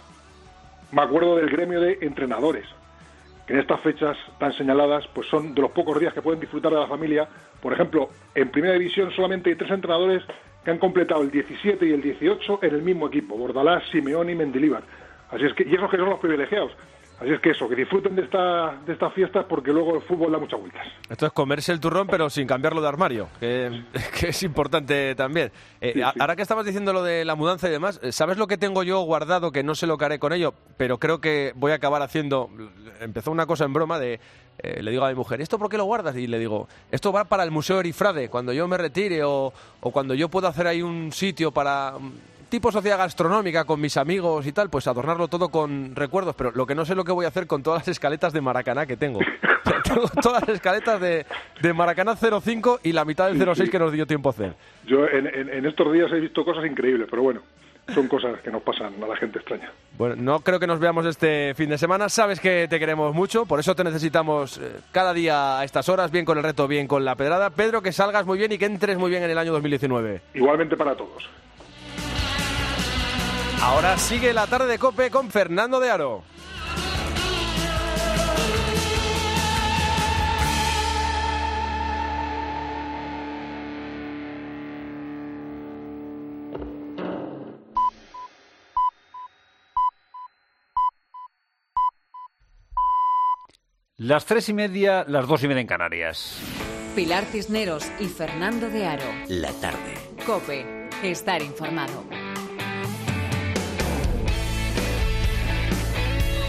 me acuerdo del gremio de entrenadores, que en estas fechas tan señaladas, pues son de los pocos días que pueden disfrutar de la familia. Por ejemplo, en Primera División solamente hay tres entrenadores que han completado el diecisiete y el dieciocho en el mismo equipo, Bordalás, Simeone y Mendilibar. Así es que, y esos que son los privilegiados. Así es que eso, que disfruten de esta de estas fiestas porque luego el fútbol da muchas vueltas. Esto es comerse el turrón pero sin cambiarlo de armario, que, que es importante también. Eh, sí, sí. Ahora que estabas diciendo lo de la mudanza y demás, ¿sabes lo que tengo yo guardado? Que no sé lo que haré con ello, pero creo que voy a acabar haciendo... Empezó una cosa en broma de... Eh, le digo a mi mujer, ¿esto por qué lo guardas? Y le digo, esto va para el Museo Erifrade, cuando yo me retire o, o cuando yo pueda hacer ahí un sitio para... tipo sociedad gastronómica con mis amigos y tal, pues adornarlo todo con recuerdos, pero lo que no sé lo que voy a hacer con todas las escaletas de Maracaná que tengo. Tengo todas las escaletas de, de Maracaná cero cinco y la mitad del cero seis que nos dio tiempo a hacer. Yo en, en, en estos días he visto cosas increíbles, pero bueno, son cosas que nos pasan a la gente extraña. Bueno, no creo que nos veamos este fin de semana, sabes que te queremos mucho, por eso te necesitamos eh, cada día a estas horas, bien con el reto, bien con la pedrada. Pedro, que salgas muy bien y que entres muy bien en el año dos mil diecinueve. Igualmente para todos. Ahora sigue la tarde de COPE con Fernando de Aro. Las tres y media, las dos y media en Canarias. Pilar Cisneros y Fernando de Aro. La tarde. COPE. Estar informado.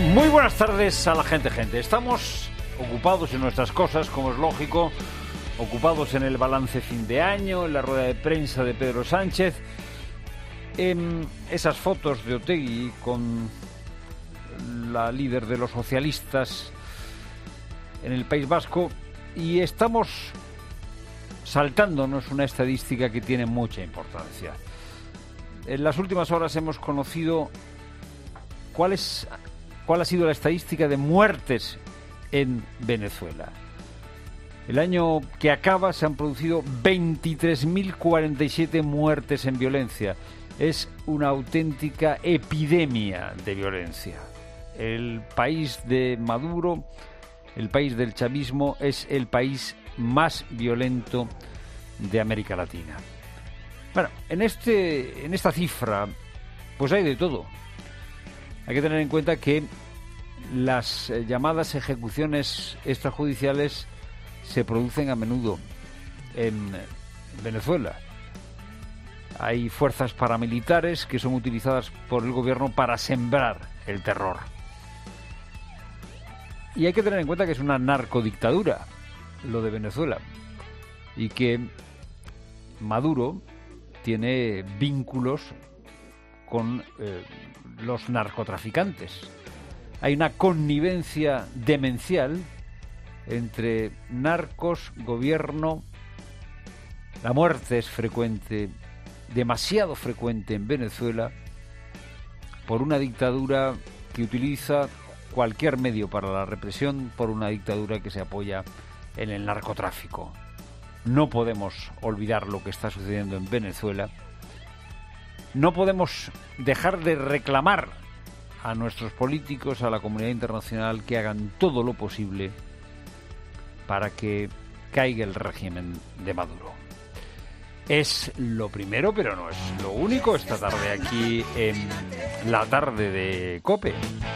Muy buenas tardes a la gente, gente. Estamos ocupados en nuestras cosas, como es lógico, ocupados en el balance fin de año, en la rueda de prensa de Pedro Sánchez, en esas fotos de Otegi con la líder de los socialistas en el País Vasco, y estamos saltándonos una estadística que tiene mucha importancia. En las últimas horas hemos conocido cuál es, cuál ha sido la estadística de muertes en Venezuela. El año que acaba se han producido veintitrés mil cuarenta y siete muertes en violencia. Es una auténtica epidemia de violencia. El país de Maduro, el país del chavismo, es el país más violento de América Latina. Bueno, en este, en esta cifra, pues hay de todo. Hay que tener en cuenta que las eh, llamadas ejecuciones extrajudiciales se producen a menudo en Venezuela. Hay fuerzas paramilitares que son utilizadas por el gobierno para sembrar el terror. Y hay que tener en cuenta que es una narcodictadura lo de Venezuela, y que Maduro tiene vínculos con eh, los narcotraficantes. Hay una connivencia demencial entre narcos, gobierno. La muerte es frecuente, demasiado frecuente en Venezuela, por una dictadura que utiliza cualquier medio para la represión, por una dictadura que se apoya en el narcotráfico. No podemos olvidar lo que está sucediendo en Venezuela. No podemos dejar de reclamar a nuestros políticos, a la comunidad internacional, que hagan todo lo posible para que caiga el régimen de Maduro. Es lo primero, pero no es lo único, esta tarde aquí en la tarde de COPE.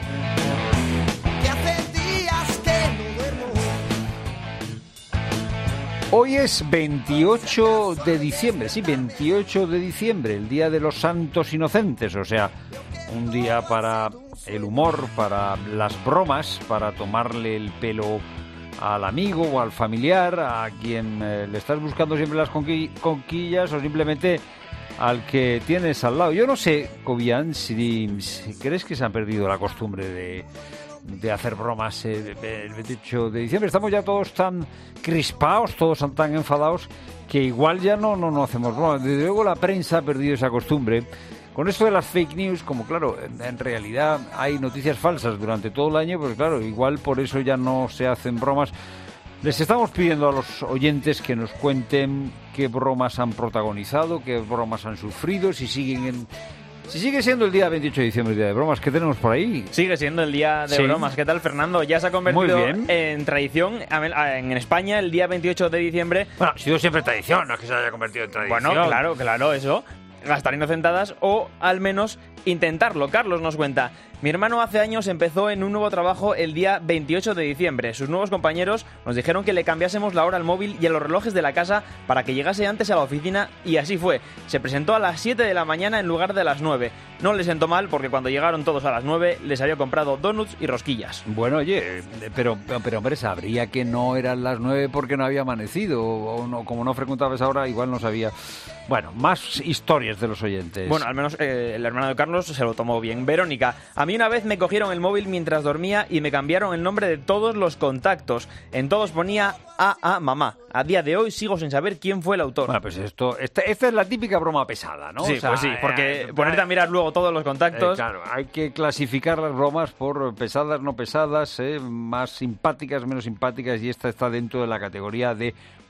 Hoy es veintiocho de diciembre, sí, veintiocho de diciembre, el Día de los Santos Inocentes, o sea, un día para el humor, para las bromas, para tomarle el pelo al amigo o al familiar, a quien eh, le estás buscando siempre las conqui- conquillas, o simplemente al que tienes al lado. Yo no sé, Cobian, si, si crees que se han perdido la costumbre de... de hacer bromas eh, el veintiocho de diciembre. Estamos ya todos tan crispados, todos tan enfadados, que igual ya no, no, no hacemos bromas. Desde luego la prensa ha perdido esa costumbre. Con esto de las fake news, como claro, en, en realidad hay noticias falsas durante todo el año, pues claro, igual por eso ya no se hacen bromas. Les estamos pidiendo a los oyentes que nos cuenten qué bromas han protagonizado, qué bromas han sufrido, si siguen en... Si sigue siendo el día veintiocho de diciembre, el día de bromas, ¿qué tenemos por ahí? Sigue siendo el día de Sí. bromas. ¿Qué tal, Fernando? Ya se ha convertido Muy bien. en tradición. A ver, En España, el día veintiocho de diciembre... Bueno, ha sido siempre tradición, no es que se haya convertido en tradición. Bueno, claro, claro, eso. Gastar inocentadas o al menos intentarlo. Carlos nos cuenta: mi hermano hace años empezó en un nuevo trabajo el día veintiocho de diciembre. Sus nuevos compañeros nos dijeron que le cambiásemos la hora al móvil y a los relojes de la casa para que llegase antes a la oficina, y así fue. Se presentó a las siete de la mañana en lugar de las nueve. No le sentó mal porque cuando llegaron todos a las nueve les había comprado donuts y rosquillas. Bueno, oye, pero, pero hombre, sabría que no eran las nueve porque no había amanecido, o no, como no frecuentaba esa hora, igual no sabía. Bueno, más historias de los oyentes. Bueno, al menos eh, el hermano de Carlos se lo tomó bien. Verónica: a mí una vez me cogieron el móvil mientras dormía y me cambiaron el nombre de todos los contactos. En todos ponía A A mamá. A día de hoy sigo sin saber quién fue el autor. Bueno, pues esto, esta, esta es la típica broma pesada, ¿no? Sí, O sea, pues sí, porque eh, ponerte a mirar luego todos los contactos... Eh, claro, hay que clasificar las bromas por pesadas, no pesadas, eh, más simpáticas, menos simpáticas, y esta está dentro de la categoría de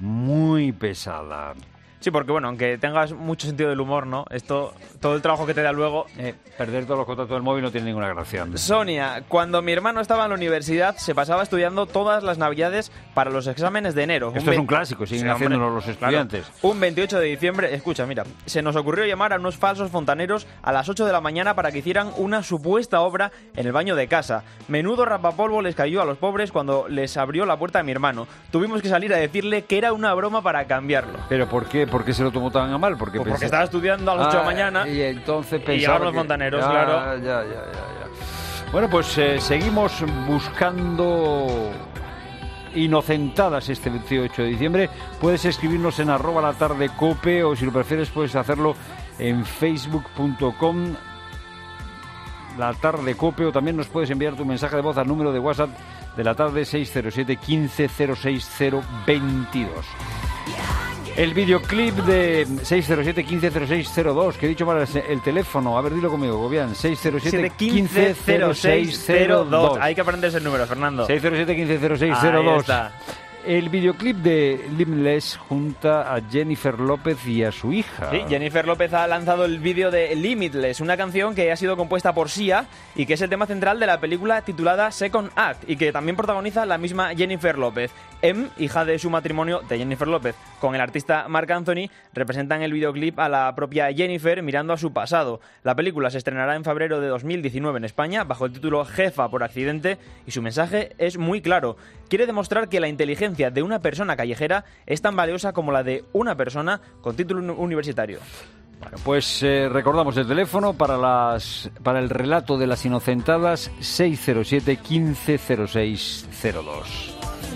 muy pesada. Sí, porque bueno, aunque tengas mucho sentido del humor, ¿no? Esto, todo el trabajo que te da luego... Eh, perder todos los contactos del móvil no tiene ninguna gracia. Sonia: cuando mi hermano estaba en la universidad se pasaba estudiando todas las navidades para los exámenes de enero. Esto es un clásico, siguen Sí, hombre, haciéndolo los estudiantes. claro. Un veintiocho de diciembre, escucha, mira, se nos ocurrió llamar a unos falsos fontaneros a las ocho de la mañana para que hicieran una supuesta obra en el baño de casa. Menudo rapapolvo les cayó a los pobres cuando les abrió la puerta a mi hermano. Tuvimos que salir a decirle que era una broma para cambiarlo. ¿Pero por qué? ¿Por qué se lo tomó tan a mal? Porque, Pues porque pensé- estaba estudiando a las ocho de la Ah, mañana y entonces y pensaba llegaron los que- fontaneros, Ya, claro. Ya, ya, ya, ya. Bueno, pues eh, seguimos buscando inocentadas este veintiocho de diciembre. Puedes escribirnos en arroba la tarde cope o si lo prefieres puedes hacerlo en facebook punto com la tarde cope, o también nos puedes enviar tu mensaje de voz al número de WhatsApp de la tarde seis cero siete, quince cero seis cero veintidós. El videoclip de seis cero siete, quince cero seis cero dos, que he dicho mal el teléfono, a ver, dilo conmigo, Gobián, seis cero siete, quince cero seis cero dos. Hay que aprenderse el número, Fernando. seis cero siete, quince cero seis cero dos. Ahí está. El videoclip de Limitless junta a Jennifer López y a su hija. Sí, Jennifer López ha lanzado el vídeo de Limitless, una canción que ha sido compuesta por Sia y que es el tema central de la película titulada Second Act y que también protagoniza la misma Jennifer López. Em, hija de su matrimonio de Jennifer López con el artista Marc Anthony, representan el videoclip a la propia Jennifer mirando a su pasado. La película se estrenará en febrero de dos mil diecinueve en España bajo el título Jefa por accidente y su mensaje es muy claro. Quiere demostrar que la inteligencia de una persona callejera es tan valiosa como la de una persona con título universitario. Bueno, pues eh, recordamos el teléfono para las para el relato de las inocentadas seis cero siete, quince cero seis cero dos.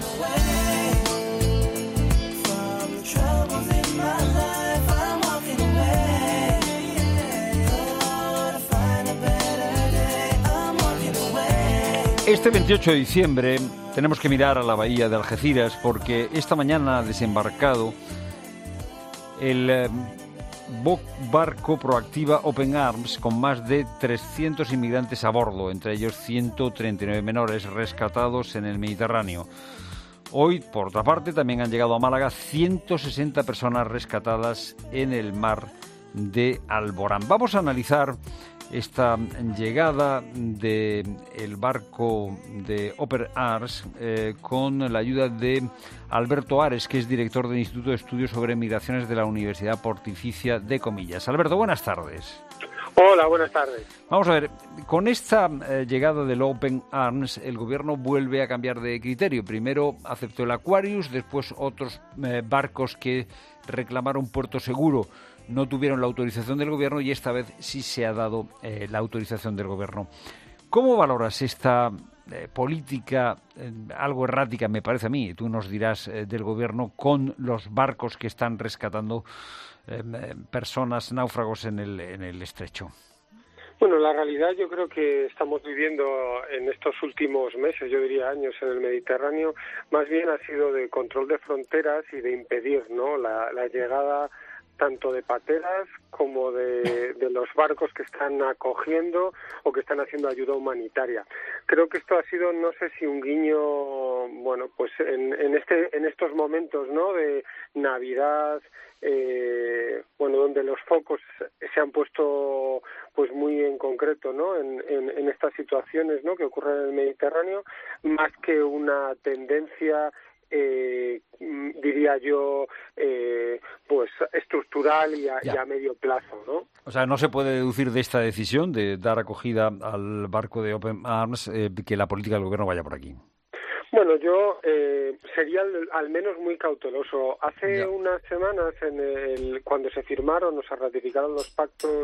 Este veintiocho de diciembre tenemos que mirar a la bahía de Algeciras porque esta mañana ha desembarcado el eh, barco Proactiva Open Arms con más de trescientos inmigrantes a bordo, entre ellos ciento treinta y nueve menores rescatados en el Mediterráneo. Hoy, por otra parte, también han llegado a Málaga ciento sesenta personas rescatadas en el mar de Alborán. Vamos a analizar esta llegada del barco de Open Arms eh, con la ayuda de Alberto Ares, que es director del Instituto de Estudios sobre Migraciones de la Universidad Pontificia de Comillas. Alberto, buenas tardes. Hola, buenas tardes. Vamos a ver, con esta eh, llegada del Open Arms, el gobierno vuelve a cambiar de criterio. Primero aceptó el Aquarius, después otros eh, barcos que reclamaron puerto seguro no tuvieron la autorización del gobierno y esta vez sí se ha dado eh, la autorización del gobierno. ¿Cómo valoras esta eh, política eh, algo errática, me parece a mí, tú nos dirás, eh, del gobierno con los barcos que están rescatando eh, personas náufragos en el, en el estrecho? Bueno, la realidad yo creo que estamos viviendo en estos últimos meses, yo diría años, en el Mediterráneo, más bien ha sido de control de fronteras y de impedir, ¿no?, la, la llegada tanto de pateras como de, de los barcos que están acogiendo o que están haciendo ayuda humanitaria. Creo que esto ha sido, no sé si un guiño, bueno, pues en, en este, en estos momentos, ¿no?, de Navidad, eh, bueno, donde los focos se han puesto, pues muy en concreto, ¿no?, en, en, en estas situaciones, ¿no?, que ocurren en el Mediterráneo, más que una tendencia Eh, diría yo, eh, pues estructural y a, y a medio plazo, ¿no? O sea, no se puede deducir de esta decisión de dar acogida al barco de Open Arms eh, que la política del gobierno vaya por aquí. Bueno, yo eh, sería al, al menos muy cauteloso. Hace ya. unas semanas, en el, cuando se firmaron o se ratificaron los pactos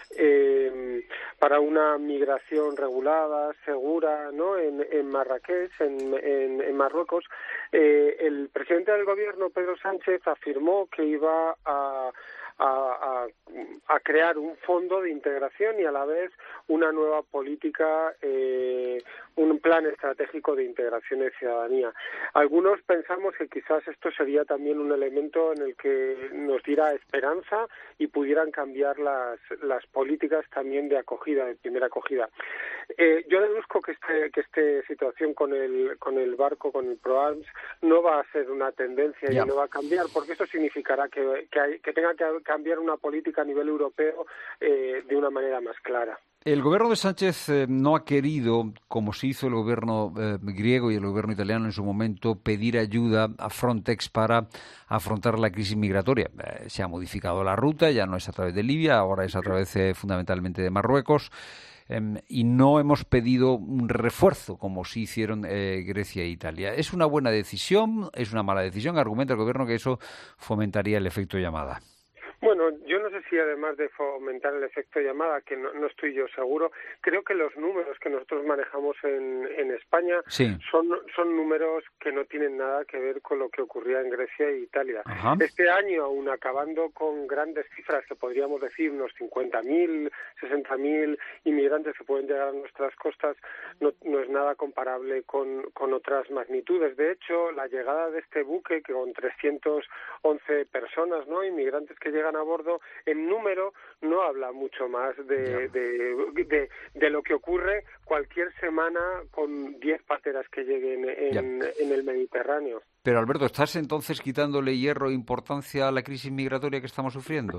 eh, para una migración regulada, segura, ¿no?, en, en Marrakech, en, en, en Marruecos, eh, el presidente del gobierno, Pedro Sánchez, afirmó que iba a A, a, a crear un fondo de integración y a la vez una nueva política, eh, un plan estratégico de integración de ciudadanía. Algunos pensamos que quizás esto sería también un elemento en el que nos diera esperanza y pudieran cambiar las, las políticas también de acogida, de primera acogida. Eh, yo deduzco que este, que esta situación con el, con el barco, con el ProArms, no va a ser una tendencia yeah. y no va a cambiar, porque eso significará que, que, hay, que tenga que cambiar una política a nivel europeo eh, de una manera más clara. El gobierno de Sánchez eh, no ha querido, como se hizo el gobierno eh, griego y el gobierno italiano en su momento, pedir ayuda a Frontex para afrontar la crisis migratoria. Eh, se ha modificado la ruta, ya no es a través de Libia, ahora es a través eh, fundamentalmente de Marruecos. Eh, y no hemos pedido un refuerzo como sí hicieron eh, Grecia e Italia. ¿Es una buena decisión? ¿Es una mala decisión? Argumenta el gobierno que eso fomentaría el efecto llamada. Bueno, yo no sé si además de fomentar el efecto llamada, que no, no estoy yo seguro, creo que los números que nosotros manejamos en, en España sí. son, son números que no tienen nada que ver con lo que ocurría en Grecia e Italia. Ajá. Este año, aún acabando con grandes cifras, que podríamos decir unos cincuenta mil, sesenta mil inmigrantes que pueden llegar a nuestras costas, no, no es nada comparable con, con otras magnitudes. De hecho, la llegada de este buque, que con trescientas once personas, ¿no?, inmigrantes que llegan a bordo, en número no habla mucho más de, de, de, de lo que ocurre cualquier semana con diez pateras que lleguen en, en el Mediterráneo. Pero Alberto, ¿estás entonces quitándole hierro e importancia a la crisis migratoria que estamos sufriendo?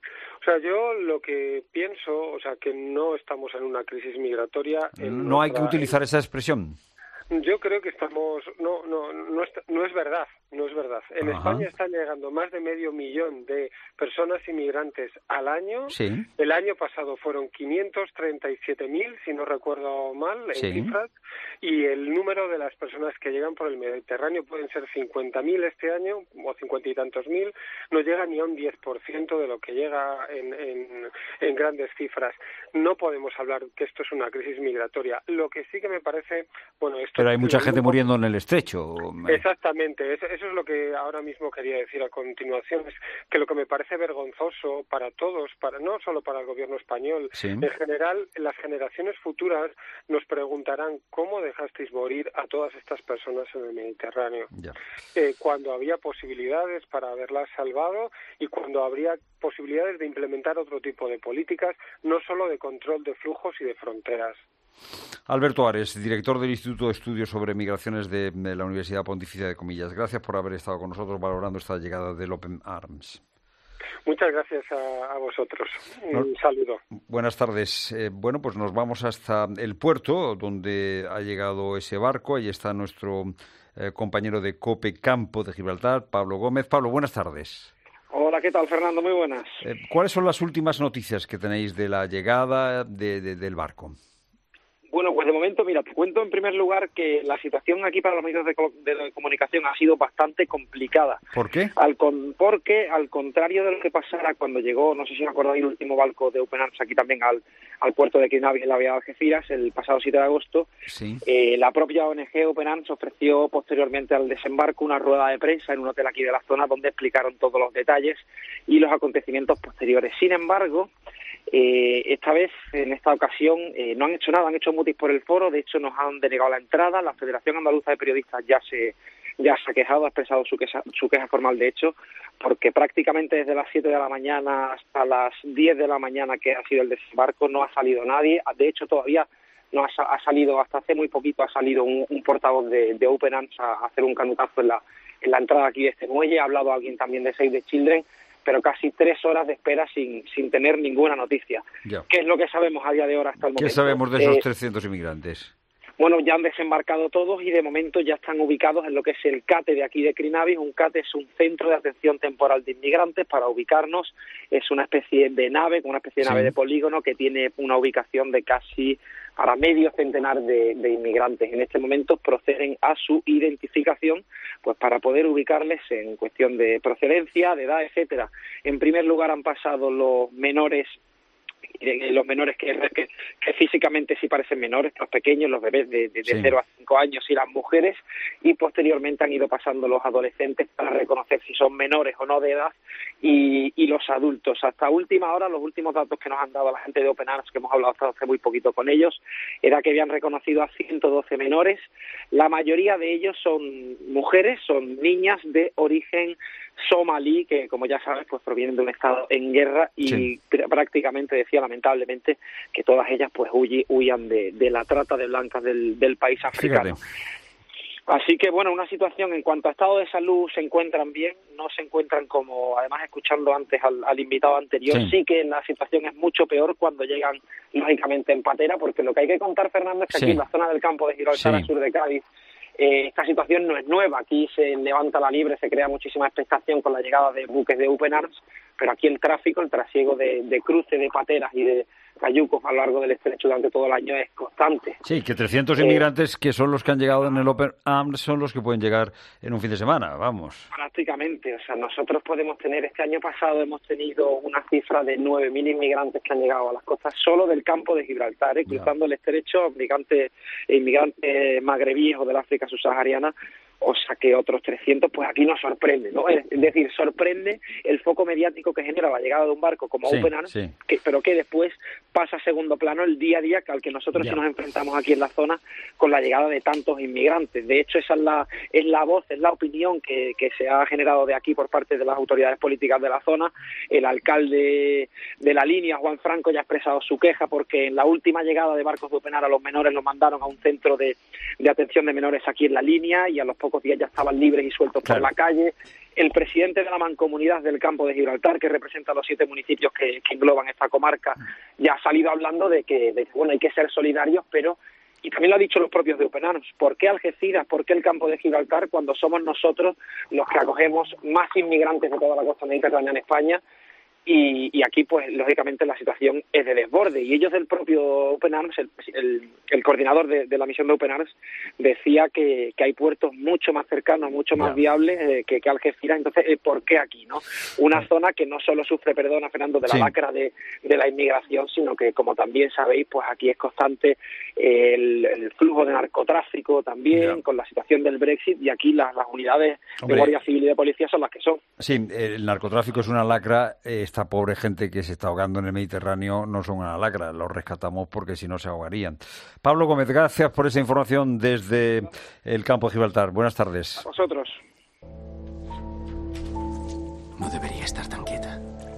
O sea, yo lo que pienso, o sea, que no estamos en una crisis migratoria. En no otra, hay que utilizar esa expresión. Yo creo que estamos, no, no, no es, no es verdad, no es verdad. En Ajá. España están llegando más de medio millón de personas inmigrantes al año. Sí. El año pasado fueron quinientos treinta y siete mil, si no recuerdo mal, en Sí. cifras. Y el número de las personas que llegan por el Mediterráneo pueden ser cincuenta mil este año, o cincuenta y tantos mil, no llega ni a un diez por ciento de lo que llega en, en, en grandes cifras. No podemos hablar que esto es una crisis migratoria. Lo que sí que me parece, bueno, esto... Pero hay mucha lo gente digo- muriendo en el estrecho. Exactamente, eso, eso es lo que ahora mismo quería decir a continuación, es que lo que me parece vergonzoso para todos, para no solo para el gobierno español, Sí. en general, las generaciones futuras nos preguntarán cómo dejasteis morir a todas estas personas en el Mediterráneo, Ya. eh, cuando había posibilidades para haberlas salvado y cuando habría posibilidades de implementar otro tipo de políticas, no solo de control de flujos y de fronteras. Alberto Ares, director del Instituto de Estudios sobre Migraciones de la Universidad Pontificia de Comillas. Gracias por haber estado con nosotros valorando esta llegada del Open Arms. Muchas gracias a, a vosotros. No. Un saludo. Buenas tardes. Eh, bueno, pues nos vamos hasta el puerto donde ha llegado ese barco. Ahí está nuestro eh, compañero de COPE Campo de Gibraltar, Pablo Gómez. Pablo, buenas tardes. Hola, ¿qué tal, Fernando? Muy buenas. Eh, ¿Cuáles son las últimas noticias que tenéis de la llegada de, de, del barco? Bueno, pues de momento, mira, te cuento en primer lugar que la situación aquí para los medios de, co- de comunicación ha sido bastante complicada. ¿Por qué? Al con, porque, al contrario de lo que pasara cuando llegó, no sé si me acordáis, el último barco de Open Arms aquí también al, al puerto de Quinavis en la vía de Algeciras, el pasado siete de agosto, Sí. eh, la propia O N G Open Arms ofreció posteriormente al desembarco una rueda de prensa en un hotel aquí de la zona donde explicaron todos los detalles y los acontecimientos posteriores. Sin embargo, Eh, esta vez, en esta ocasión, eh, no han hecho nada, han hecho mutis por el foro, de hecho nos han denegado la entrada, la Federación Andaluza de Periodistas ya se ya se ha quejado, ha expresado su queja, su queja formal de hecho, porque prácticamente desde las siete de la mañana hasta las diez de la mañana que ha sido el desembarco no ha salido nadie, de hecho todavía no ha, ha salido, hasta hace muy poquito ha salido un, un portavoz de, de Open Arms a, a hacer un canutazo en la, en la entrada aquí de este muelle, ha hablado alguien también de Save the Children, pero casi tres horas de espera sin, sin tener ninguna noticia. Ya. ¿Qué es lo que sabemos a día de hoy hasta el momento? ¿Qué sabemos de esos Eh, trescientos inmigrantes? Bueno, ya han desembarcado todos y de momento ya están ubicados en lo que es el CATE de aquí de Crinavis. Un CATE es un centro de atención temporal de inmigrantes, para ubicarnos. Es una especie de nave, una especie de Sí. nave de polígono que tiene una ubicación de casi para medio centenar de, de inmigrantes. En este momento proceden a su identificación, pues para poder ubicarles en cuestión de procedencia, de edad, etcétera. En primer lugar han pasado los menores eh, los menores que, que, que físicamente sí parecen menores, los pequeños, los bebés de, de, de Sí. cero a cinco años y las mujeres, y posteriormente han ido pasando los adolescentes para reconocer si son menores o no de edad, y, y los adultos. Hasta última hora, los últimos datos que nos han dado la gente de Open Arms, que hemos hablado hasta hace muy poquito con ellos, era que habían reconocido a ciento doce menores. La mayoría de ellos son mujeres, son niñas de origen somalí, que como ya sabes, pues provienen de un estado en guerra y Sí. pr- prácticamente decía lamentablemente que todas ellas pues huyi- huían de, de la trata de blancas del, del país africano. Fíjate. Así que, bueno, una situación en cuanto a estado de salud se encuentran bien, no se encuentran como, además escuchando antes al, al invitado anterior, Sí. sí. que la situación es mucho peor cuando llegan, lógicamente, en patera, porque lo que hay que contar, Fernando, es que Sí. aquí en la zona del campo de Gibraltar, Sí. al sur de Cádiz, eh, esta situación no es nueva. Aquí se levanta la liebre, se crea muchísima expectación con la llegada de buques de Open Arms, pero aquí el tráfico, el trasiego de, de cruce de pateras y de cayucos a lo largo del estrecho durante todo el año es constante. Sí, que trescientos Eh, inmigrantes que son los que han llegado en el Open Arms son los que pueden llegar en un fin de semana, vamos. Prácticamente, o sea, nosotros podemos tener, este año pasado hemos tenido una cifra de nueve mil inmigrantes que han llegado a las costas solo del campo de Gibraltar, ¿eh? Cruzando el estrecho, inmigrantes, inmigrantes magrebíes o del África subsahariana, o sea que otros trescientos, pues aquí nos sorprende, ¿no? Es decir, sorprende el foco mediático que genera la llegada de un barco como Sí, Open Arms, sí. que, pero que después pasa a segundo plano el día a día al que nosotros Ya. sí nos enfrentamos aquí en la zona con la llegada de tantos inmigrantes. De hecho, esa es la, es la voz, es la opinión que, que se ha generado de aquí por parte de las autoridades políticas de la zona. El alcalde de la línea, Juan Franco, ya ha expresado su queja porque en la última llegada de barcos de Open Arms a los menores los mandaron a un centro de, de atención de menores aquí en la línea y a los pocos días ya estaban libres y sueltos Claro. por la calle. El presidente de la Mancomunidad del Campo de Gibraltar, que representa a los siete municipios que, que engloban esta comarca, ya ha salido hablando de que, de que bueno, hay que ser solidarios, pero, y también lo han dicho los propios de Open Arms, ¿por qué Algeciras, por qué el Campo de Gibraltar cuando somos nosotros los que acogemos más inmigrantes de toda la costa mediterránea en España? Y, y aquí, pues, lógicamente la situación es de desborde. Y ellos del propio Open Arms, el, el, el coordinador de, de la misión de Open Arms, decía que, que hay puertos mucho más cercanos, mucho más Ya. viables eh, que, que Algeciras. Entonces, eh, ¿por qué aquí, no? Una zona que no solo sufre, perdona, Fernando, de la Sí. lacra de, de la inmigración, sino que, como también sabéis, pues aquí es constante eh, el, el flujo de narcotráfico también, Ya. con la situación del Brexit, y aquí las, las unidades Hombre. de Guardia Civil y de Policía son las que son. Sí, el narcotráfico es una lacra. eh, Esta pobre gente que se está ahogando en el Mediterráneo no son una lacra. Los rescatamos porque si no se ahogarían. Pablo Gómez, gracias por esa información desde el campo de Gibraltar. Buenas tardes. Vosotros. No debería estar tan quieta.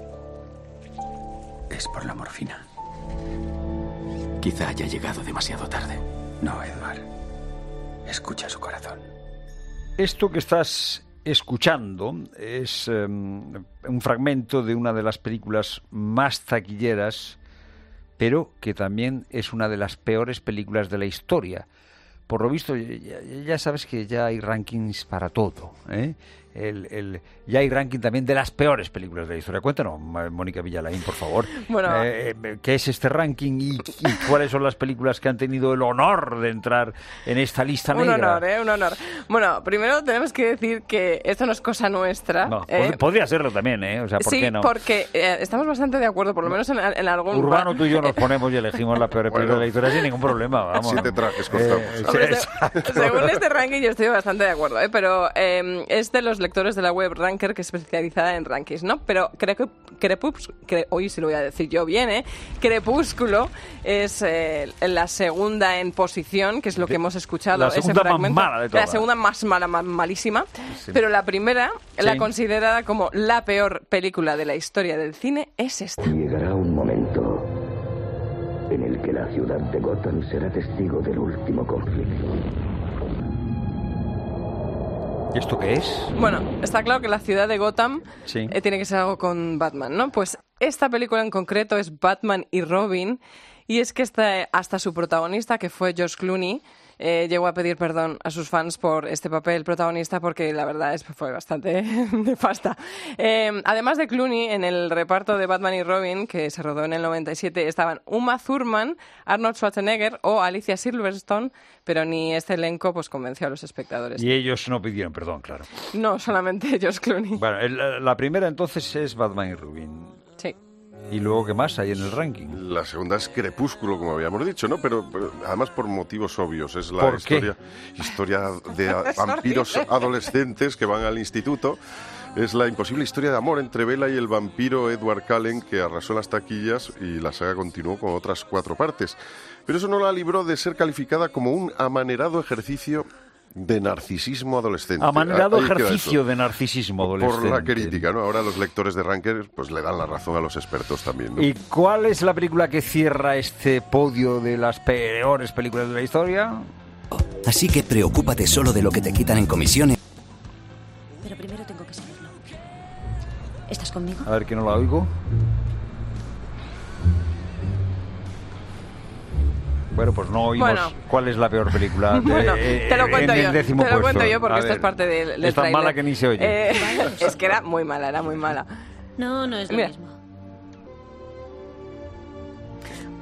Es por la morfina. Quizá haya llegado demasiado tarde. No, Edward. Escucha su corazón. Esto que estás escuchando es eh, un fragmento de una de las películas más taquilleras, pero que también es una de las peores películas de la historia. Por lo visto, ya, ya sabes que ya hay rankings para todo, ¿eh? El, el, ya hay ranking también de las peores películas de la historia. Cuéntanos, Mónica Villalain, por favor. Bueno, eh, ¿qué es este ranking y, y cuáles son las películas que han tenido el honor de entrar en esta lista un negra? honor, ¿eh? Un honor. Bueno, primero tenemos que decir que esto no es cosa nuestra. No, ¿eh? pod- podría serlo también, ¿eh? O sea, ¿por sí, qué no? porque eh, estamos bastante de acuerdo, por lo menos en, en algún... Urbano, tú y yo nos ponemos y elegimos la peor película de la historia sin ningún problema, vamos. Siete trajes Eh, cortados. Hombre, sí, se- exacto. según este ranking yo estoy bastante de acuerdo, ¿eh? Pero eh, es de los lectores de la web Ranker, que es especializada en rankings, ¿no? Pero creo que Crepúsculo, cre, hoy sí lo voy a decir yo bien, ¿eh? Crepúsculo es eh, la segunda en posición, que es lo que hemos escuchado. La ese segunda más fragmento. mala de La todas. segunda más mala, más malísima. Sí. Pero la primera, Sí. la considerada como la peor película de la historia del cine, es esta. Llegará un momento en el que la ciudad de Gotham será testigo del último conflicto. ¿Y esto qué es? Bueno, está claro que la ciudad de Gotham Sí. eh, tiene que ser algo con Batman, ¿no? Pues esta película en concreto es Batman y Robin, y es que está, hasta su protagonista, que fue George Clooney, eh, llegó a pedir perdón a sus fans por este papel protagonista porque la verdad es que fue bastante nefasta. Eh, además de Clooney, en el reparto de Batman y Robin, que se rodó en el noventa y siete, estaban Uma Thurman, Arnold Schwarzenegger o Alicia Silverstone, pero ni este elenco pues convenció a los espectadores. Y ellos no pidieron perdón, claro. No, solamente George Clooney. Bueno, el- la primera entonces es Batman y Robin. Sí. ¿Y luego qué más hay en el ranking? La segunda es Crepúsculo, como habíamos dicho, ¿no? Pero, pero además por motivos obvios. Es la ¿Por qué? historia, historia de a- Es vampiros horrible. adolescentes que van al instituto. Es la imposible historia de amor entre Bella y el vampiro Edward Cullen, que arrasó en las taquillas, y la saga continuó con otras cuatro partes. Pero eso no la libró de ser calificada como un amanerado ejercicio de narcisismo adolescente. Amanerado Ahí queda ejercicio eso. de narcisismo adolescente. Por la crítica, ¿no? Ahora los lectores de Ranker pues le dan la razón a los expertos también, ¿no? ¿Y cuál es la película que cierra este podio de las peores películas de la historia? Así que preocúpate solo de lo que te quitan en comisiones. Pero primero tengo que saberlo. ¿Estás conmigo? A ver, que no la oigo. Bueno, pues no oímos Bueno. cuál es la peor película de, Bueno, eh, te lo cuento en el yo. décimo Te lo puesto. cuento yo porque A esto ver, es parte del, del es tan tráiler. mala que ni se oye. Eh, es que era muy mala, era muy mala. No, no es lo Mira. mismo.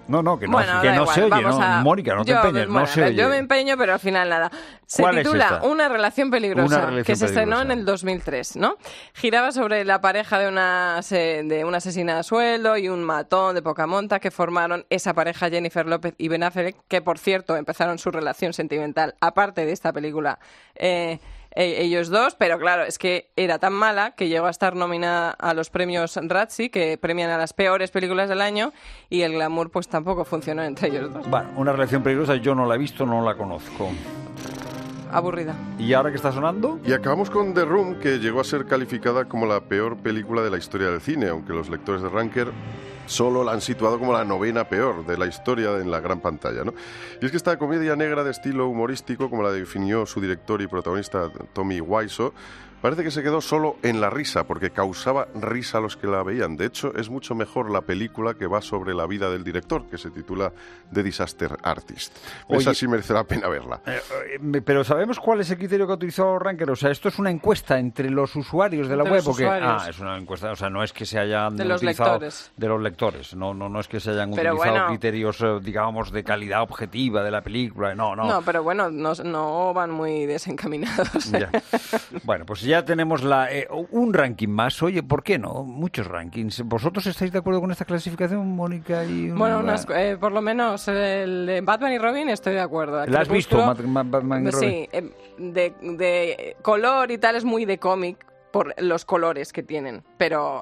No, no, que no, Bueno, que da no igual, se oye, vamos ¿no? a- Mónica, no te yo, empeñes, bueno, no se a ver, oye. Yo me empeño, pero al final nada. Se ¿Cuál es titula esta? Una relación peligrosa, Una relación que se estrenó peligrosa. en el dos mil tres, ¿no? Giraba sobre la pareja de una, se- de una asesina a sueldo y un matón de poca monta que formaron esa pareja Jennifer López y Ben Affleck, que por cierto empezaron su relación sentimental aparte de esta película. Eh, e- ellos dos, pero claro, es que era tan mala que llegó a estar nominada a los premios Razzie, que premian a las peores películas del año, y el glamour pues tampoco funcionó entre ellos dos. Bueno, una relación peligrosa yo no la he visto, no la conozco. Aburrida. ¿Y ahora qué está sonando? Y acabamos con The Room, que llegó a ser calificada como la peor película de la historia del cine, aunque los lectores de Ranker solo la han situado como la novena peor de la historia en la gran pantalla, ¿no? Y es que esta comedia negra de estilo humorístico, como la definió su director y protagonista Tommy Wiseau, parece que se quedó solo en la risa, porque causaba risa a los que la veían. De hecho, es mucho mejor la película que va sobre la vida del director, que se titula The Disaster Artist. Oye, Esa sí merece la pena verla. Eh, eh, pero ¿sabemos cuál es el criterio que ha utilizado Ranker? O sea, ¿esto es una encuesta entre los usuarios de la Entre web? los ¿O qué? usuarios. Ah, es una encuesta, o sea, no es que se hayan De los utilizado... lectores. De los lectores. No, no, no es que se hayan Pero utilizado bueno. criterios, eh, digamos, de calidad objetiva de la película. No, no. No, pero bueno, no, no van muy desencaminados. Ya. Bueno, pues ya tenemos la, eh, un ranking más. Oye, ¿por qué no? Muchos rankings. ¿Vosotros estáis de acuerdo con esta clasificación, Mónica? Y Bueno, unas- eh, por lo menos el de Batman y Robin estoy de acuerdo. ¿La has visto, Crepúsculo, Mat- Ma- Batman y Robin? Sí, eh, de, de color y tal es muy de cómic por los colores que tienen, pero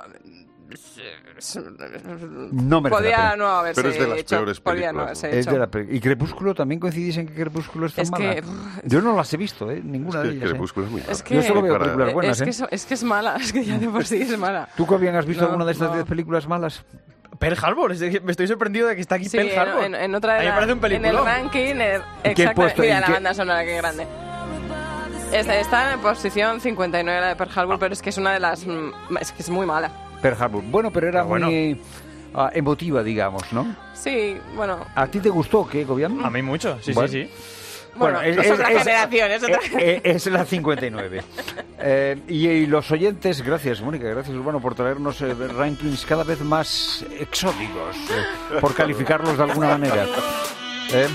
No merece podía la pena. no haberse Pero es de las hecho, peores podía no películas, haberse Es hecho. de la pe- ¿Y Crepúsculo también coincidís en que Crepúsculo es tan Es mala? que, Yo no las he visto, ¿eh? Ninguna Es que de ellas. Crepúsculo ¿eh? es muy Es mala. que, Yo solo veo Para- películas buenas, es, que ¿eh? eso- es que es mala, es que ya de por sí es mala. ¿Tú, Cobian, has visto No, alguna de estas no. diez películas malas? Pearl Harbor, es que me estoy sorprendido de que está aquí Sí, Pearl en, Harbor. en- en otra de A mí me la- parece un en el peliculón. ranking, el- ¿En qué exactamente. puesto? Mira ¿En la qué? banda sonora, qué grande. Está, está en posición cincuenta y nueve la de Pearl Harbor, pero es que es una de las... mm, Es que es muy mala. Pearl Harbor. Bueno, pero era Pero bueno. muy ah, emotiva, digamos, ¿no? Sí, bueno... ¿A ti te gustó qué, Cobian? A mí mucho, sí, Bueno. sí, sí. Bueno, es otra generación, es otra- eh, eh, es la cincuenta y nueve. Eh, y, y los oyentes, gracias, Mónica, gracias, Urbano, por traernos eh, rankings cada vez más exóticos, eh, por calificarlos de alguna manera. Eh,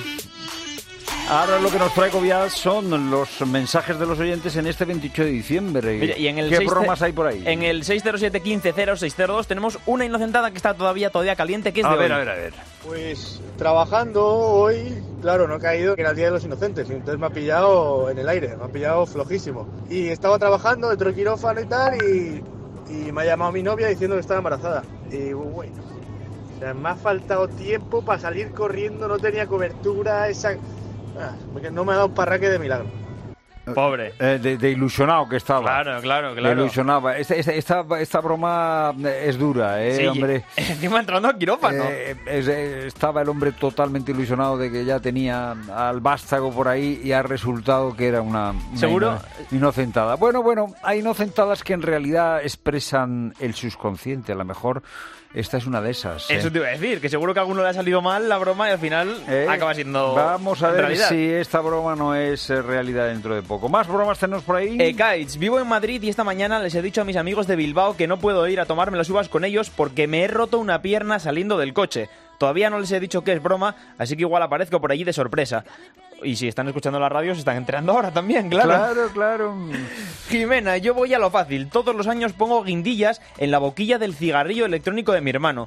Ahora lo que nos trae Cobian son los mensajes de los oyentes en este veintiocho de diciembre. Mira, y en el ¿Qué seis- bromas hay por ahí? En el seis cero siete uno cinco cero seis cero dos tenemos una inocentada que está todavía todavía caliente, que es A de ver, hoy. a ver, a ver. Pues trabajando hoy, claro, no he caído que era el Día de los Inocentes, y entonces me ha pillado en el aire, me ha pillado flojísimo. Y estaba trabajando dentro del quirófano y tal, y, y me ha llamado mi novia diciendo que estaba embarazada. Y bueno, o sea, me ha faltado tiempo para salir corriendo, no tenía cobertura, esa... Ah, no me ha dado un parraque de milagro. Pobre. Eh, de, de ilusionado que estaba. Claro, claro, Le claro. ilusionaba. Esta, esta, esta, esta broma es dura, ¿eh, Sí, hombre? encima entrando al quirófano. Eh, es- eh, estaba el hombre totalmente ilusionado de que ya tenía al vástago por ahí y ha resultado que era una, una ¿Seguro? ino- inocentada. Bueno, bueno, hay inocentadas que en realidad expresan el subconsciente. A lo mejor esta es una de esas. ¿eh? Eso te iba a decir, que seguro que a alguno le ha salido mal la broma y al final Eh, acaba siendo Vamos a ver realidad. si esta broma no es eh, realidad dentro de poco. ¿Más bromas tenemos por ahí? Eh, Kites, vivo en Madrid y esta mañana les he dicho a mis amigos de Bilbao que no puedo ir a tomarme las uvas con ellos porque me he roto una pierna saliendo del coche. Todavía no les he dicho que es broma, así que igual aparezco por allí de sorpresa. Y si están escuchando la radio, se están enterando ahora también, claro. Claro, claro. Jimena, yo voy a lo fácil. Todos los años pongo guindillas en la boquilla del cigarrillo electrónico de mi hermano.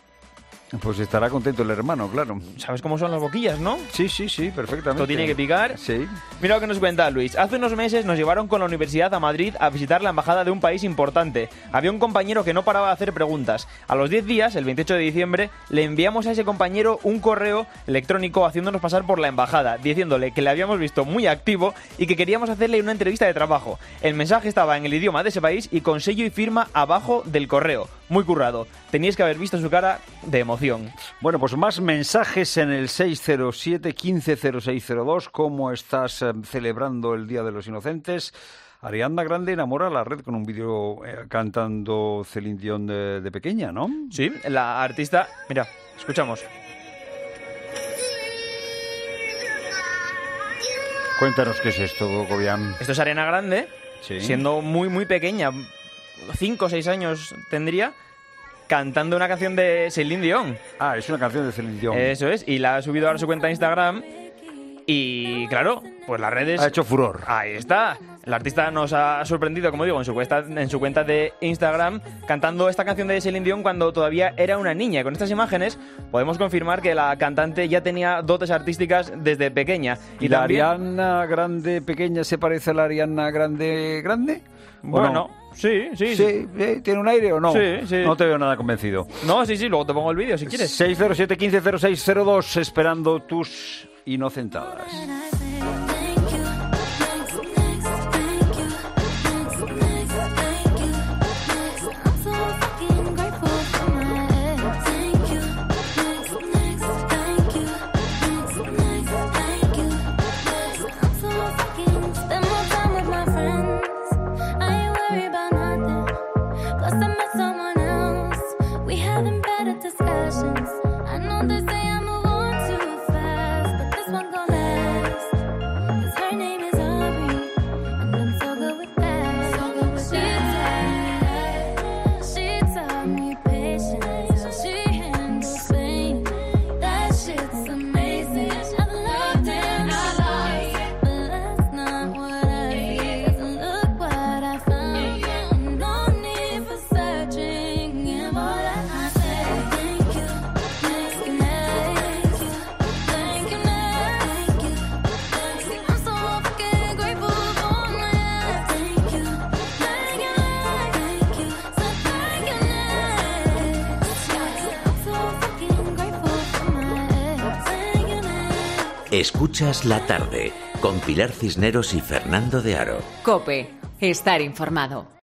Pues estará contento el hermano, claro. ¿Sabes cómo son las boquillas, no? Sí, sí, sí, perfectamente. Esto tiene que picar. Sí. Mira lo que nos cuenta Luis. Hace unos meses nos llevaron con la universidad a Madrid a visitar la embajada de un país importante. Había un compañero que no paraba de hacer preguntas. A los diez días, el veintiocho de diciembre, le enviamos a ese compañero un correo electrónico haciéndonos pasar por la embajada, diciéndole que le habíamos visto muy activo y que queríamos hacerle una entrevista de trabajo. El mensaje estaba en el idioma de ese país y con sello y firma abajo del correo. Muy currado. Teníais que haber visto su cara de emoción. Bueno, pues más mensajes en el seis cero siete, uno cinco cero seis cero dos. ¿Cómo estás eh, celebrando el Día de los Inocentes? Ariana Grande enamora a la red con un vídeo eh, cantando Celine Dion de, de pequeña, ¿no? Sí, la artista... Mira, escuchamos. Cuéntanos qué es esto, Cobian. Esto es Ariana Grande, Sí. siendo muy, muy pequeña, cinco o seis años tendría, cantando una canción de Celine Dion. Ah, es una canción de Celine Dion. Eso es, y la ha subido ahora a su cuenta de Instagram. Y claro, pues las redes... Ha hecho furor. Ahí está. El artista nos ha sorprendido, como digo, en su cuenta, en su cuenta de Instagram, cantando esta canción de Celine Dion cuando todavía era una niña. Con estas imágenes podemos confirmar que la cantante ya tenía dotes artísticas desde pequeña. ¿Y, ¿Y la también... Ariana Grande pequeña se parece a la Ariana Grande grande? Bueno, no? sí, sí. ¿Sí? ¿Sí? ¿Tiene un aire o no? Sí, sí. No te veo nada convencido. No, sí, sí, luego te pongo el vídeo si quieres. seis cero siete, uno cinco cero seis cero dos, esperando tus inocentadas. Escuchas La Tarde con Pilar Cisneros y Fernando de Aro. COPE. Estar informado.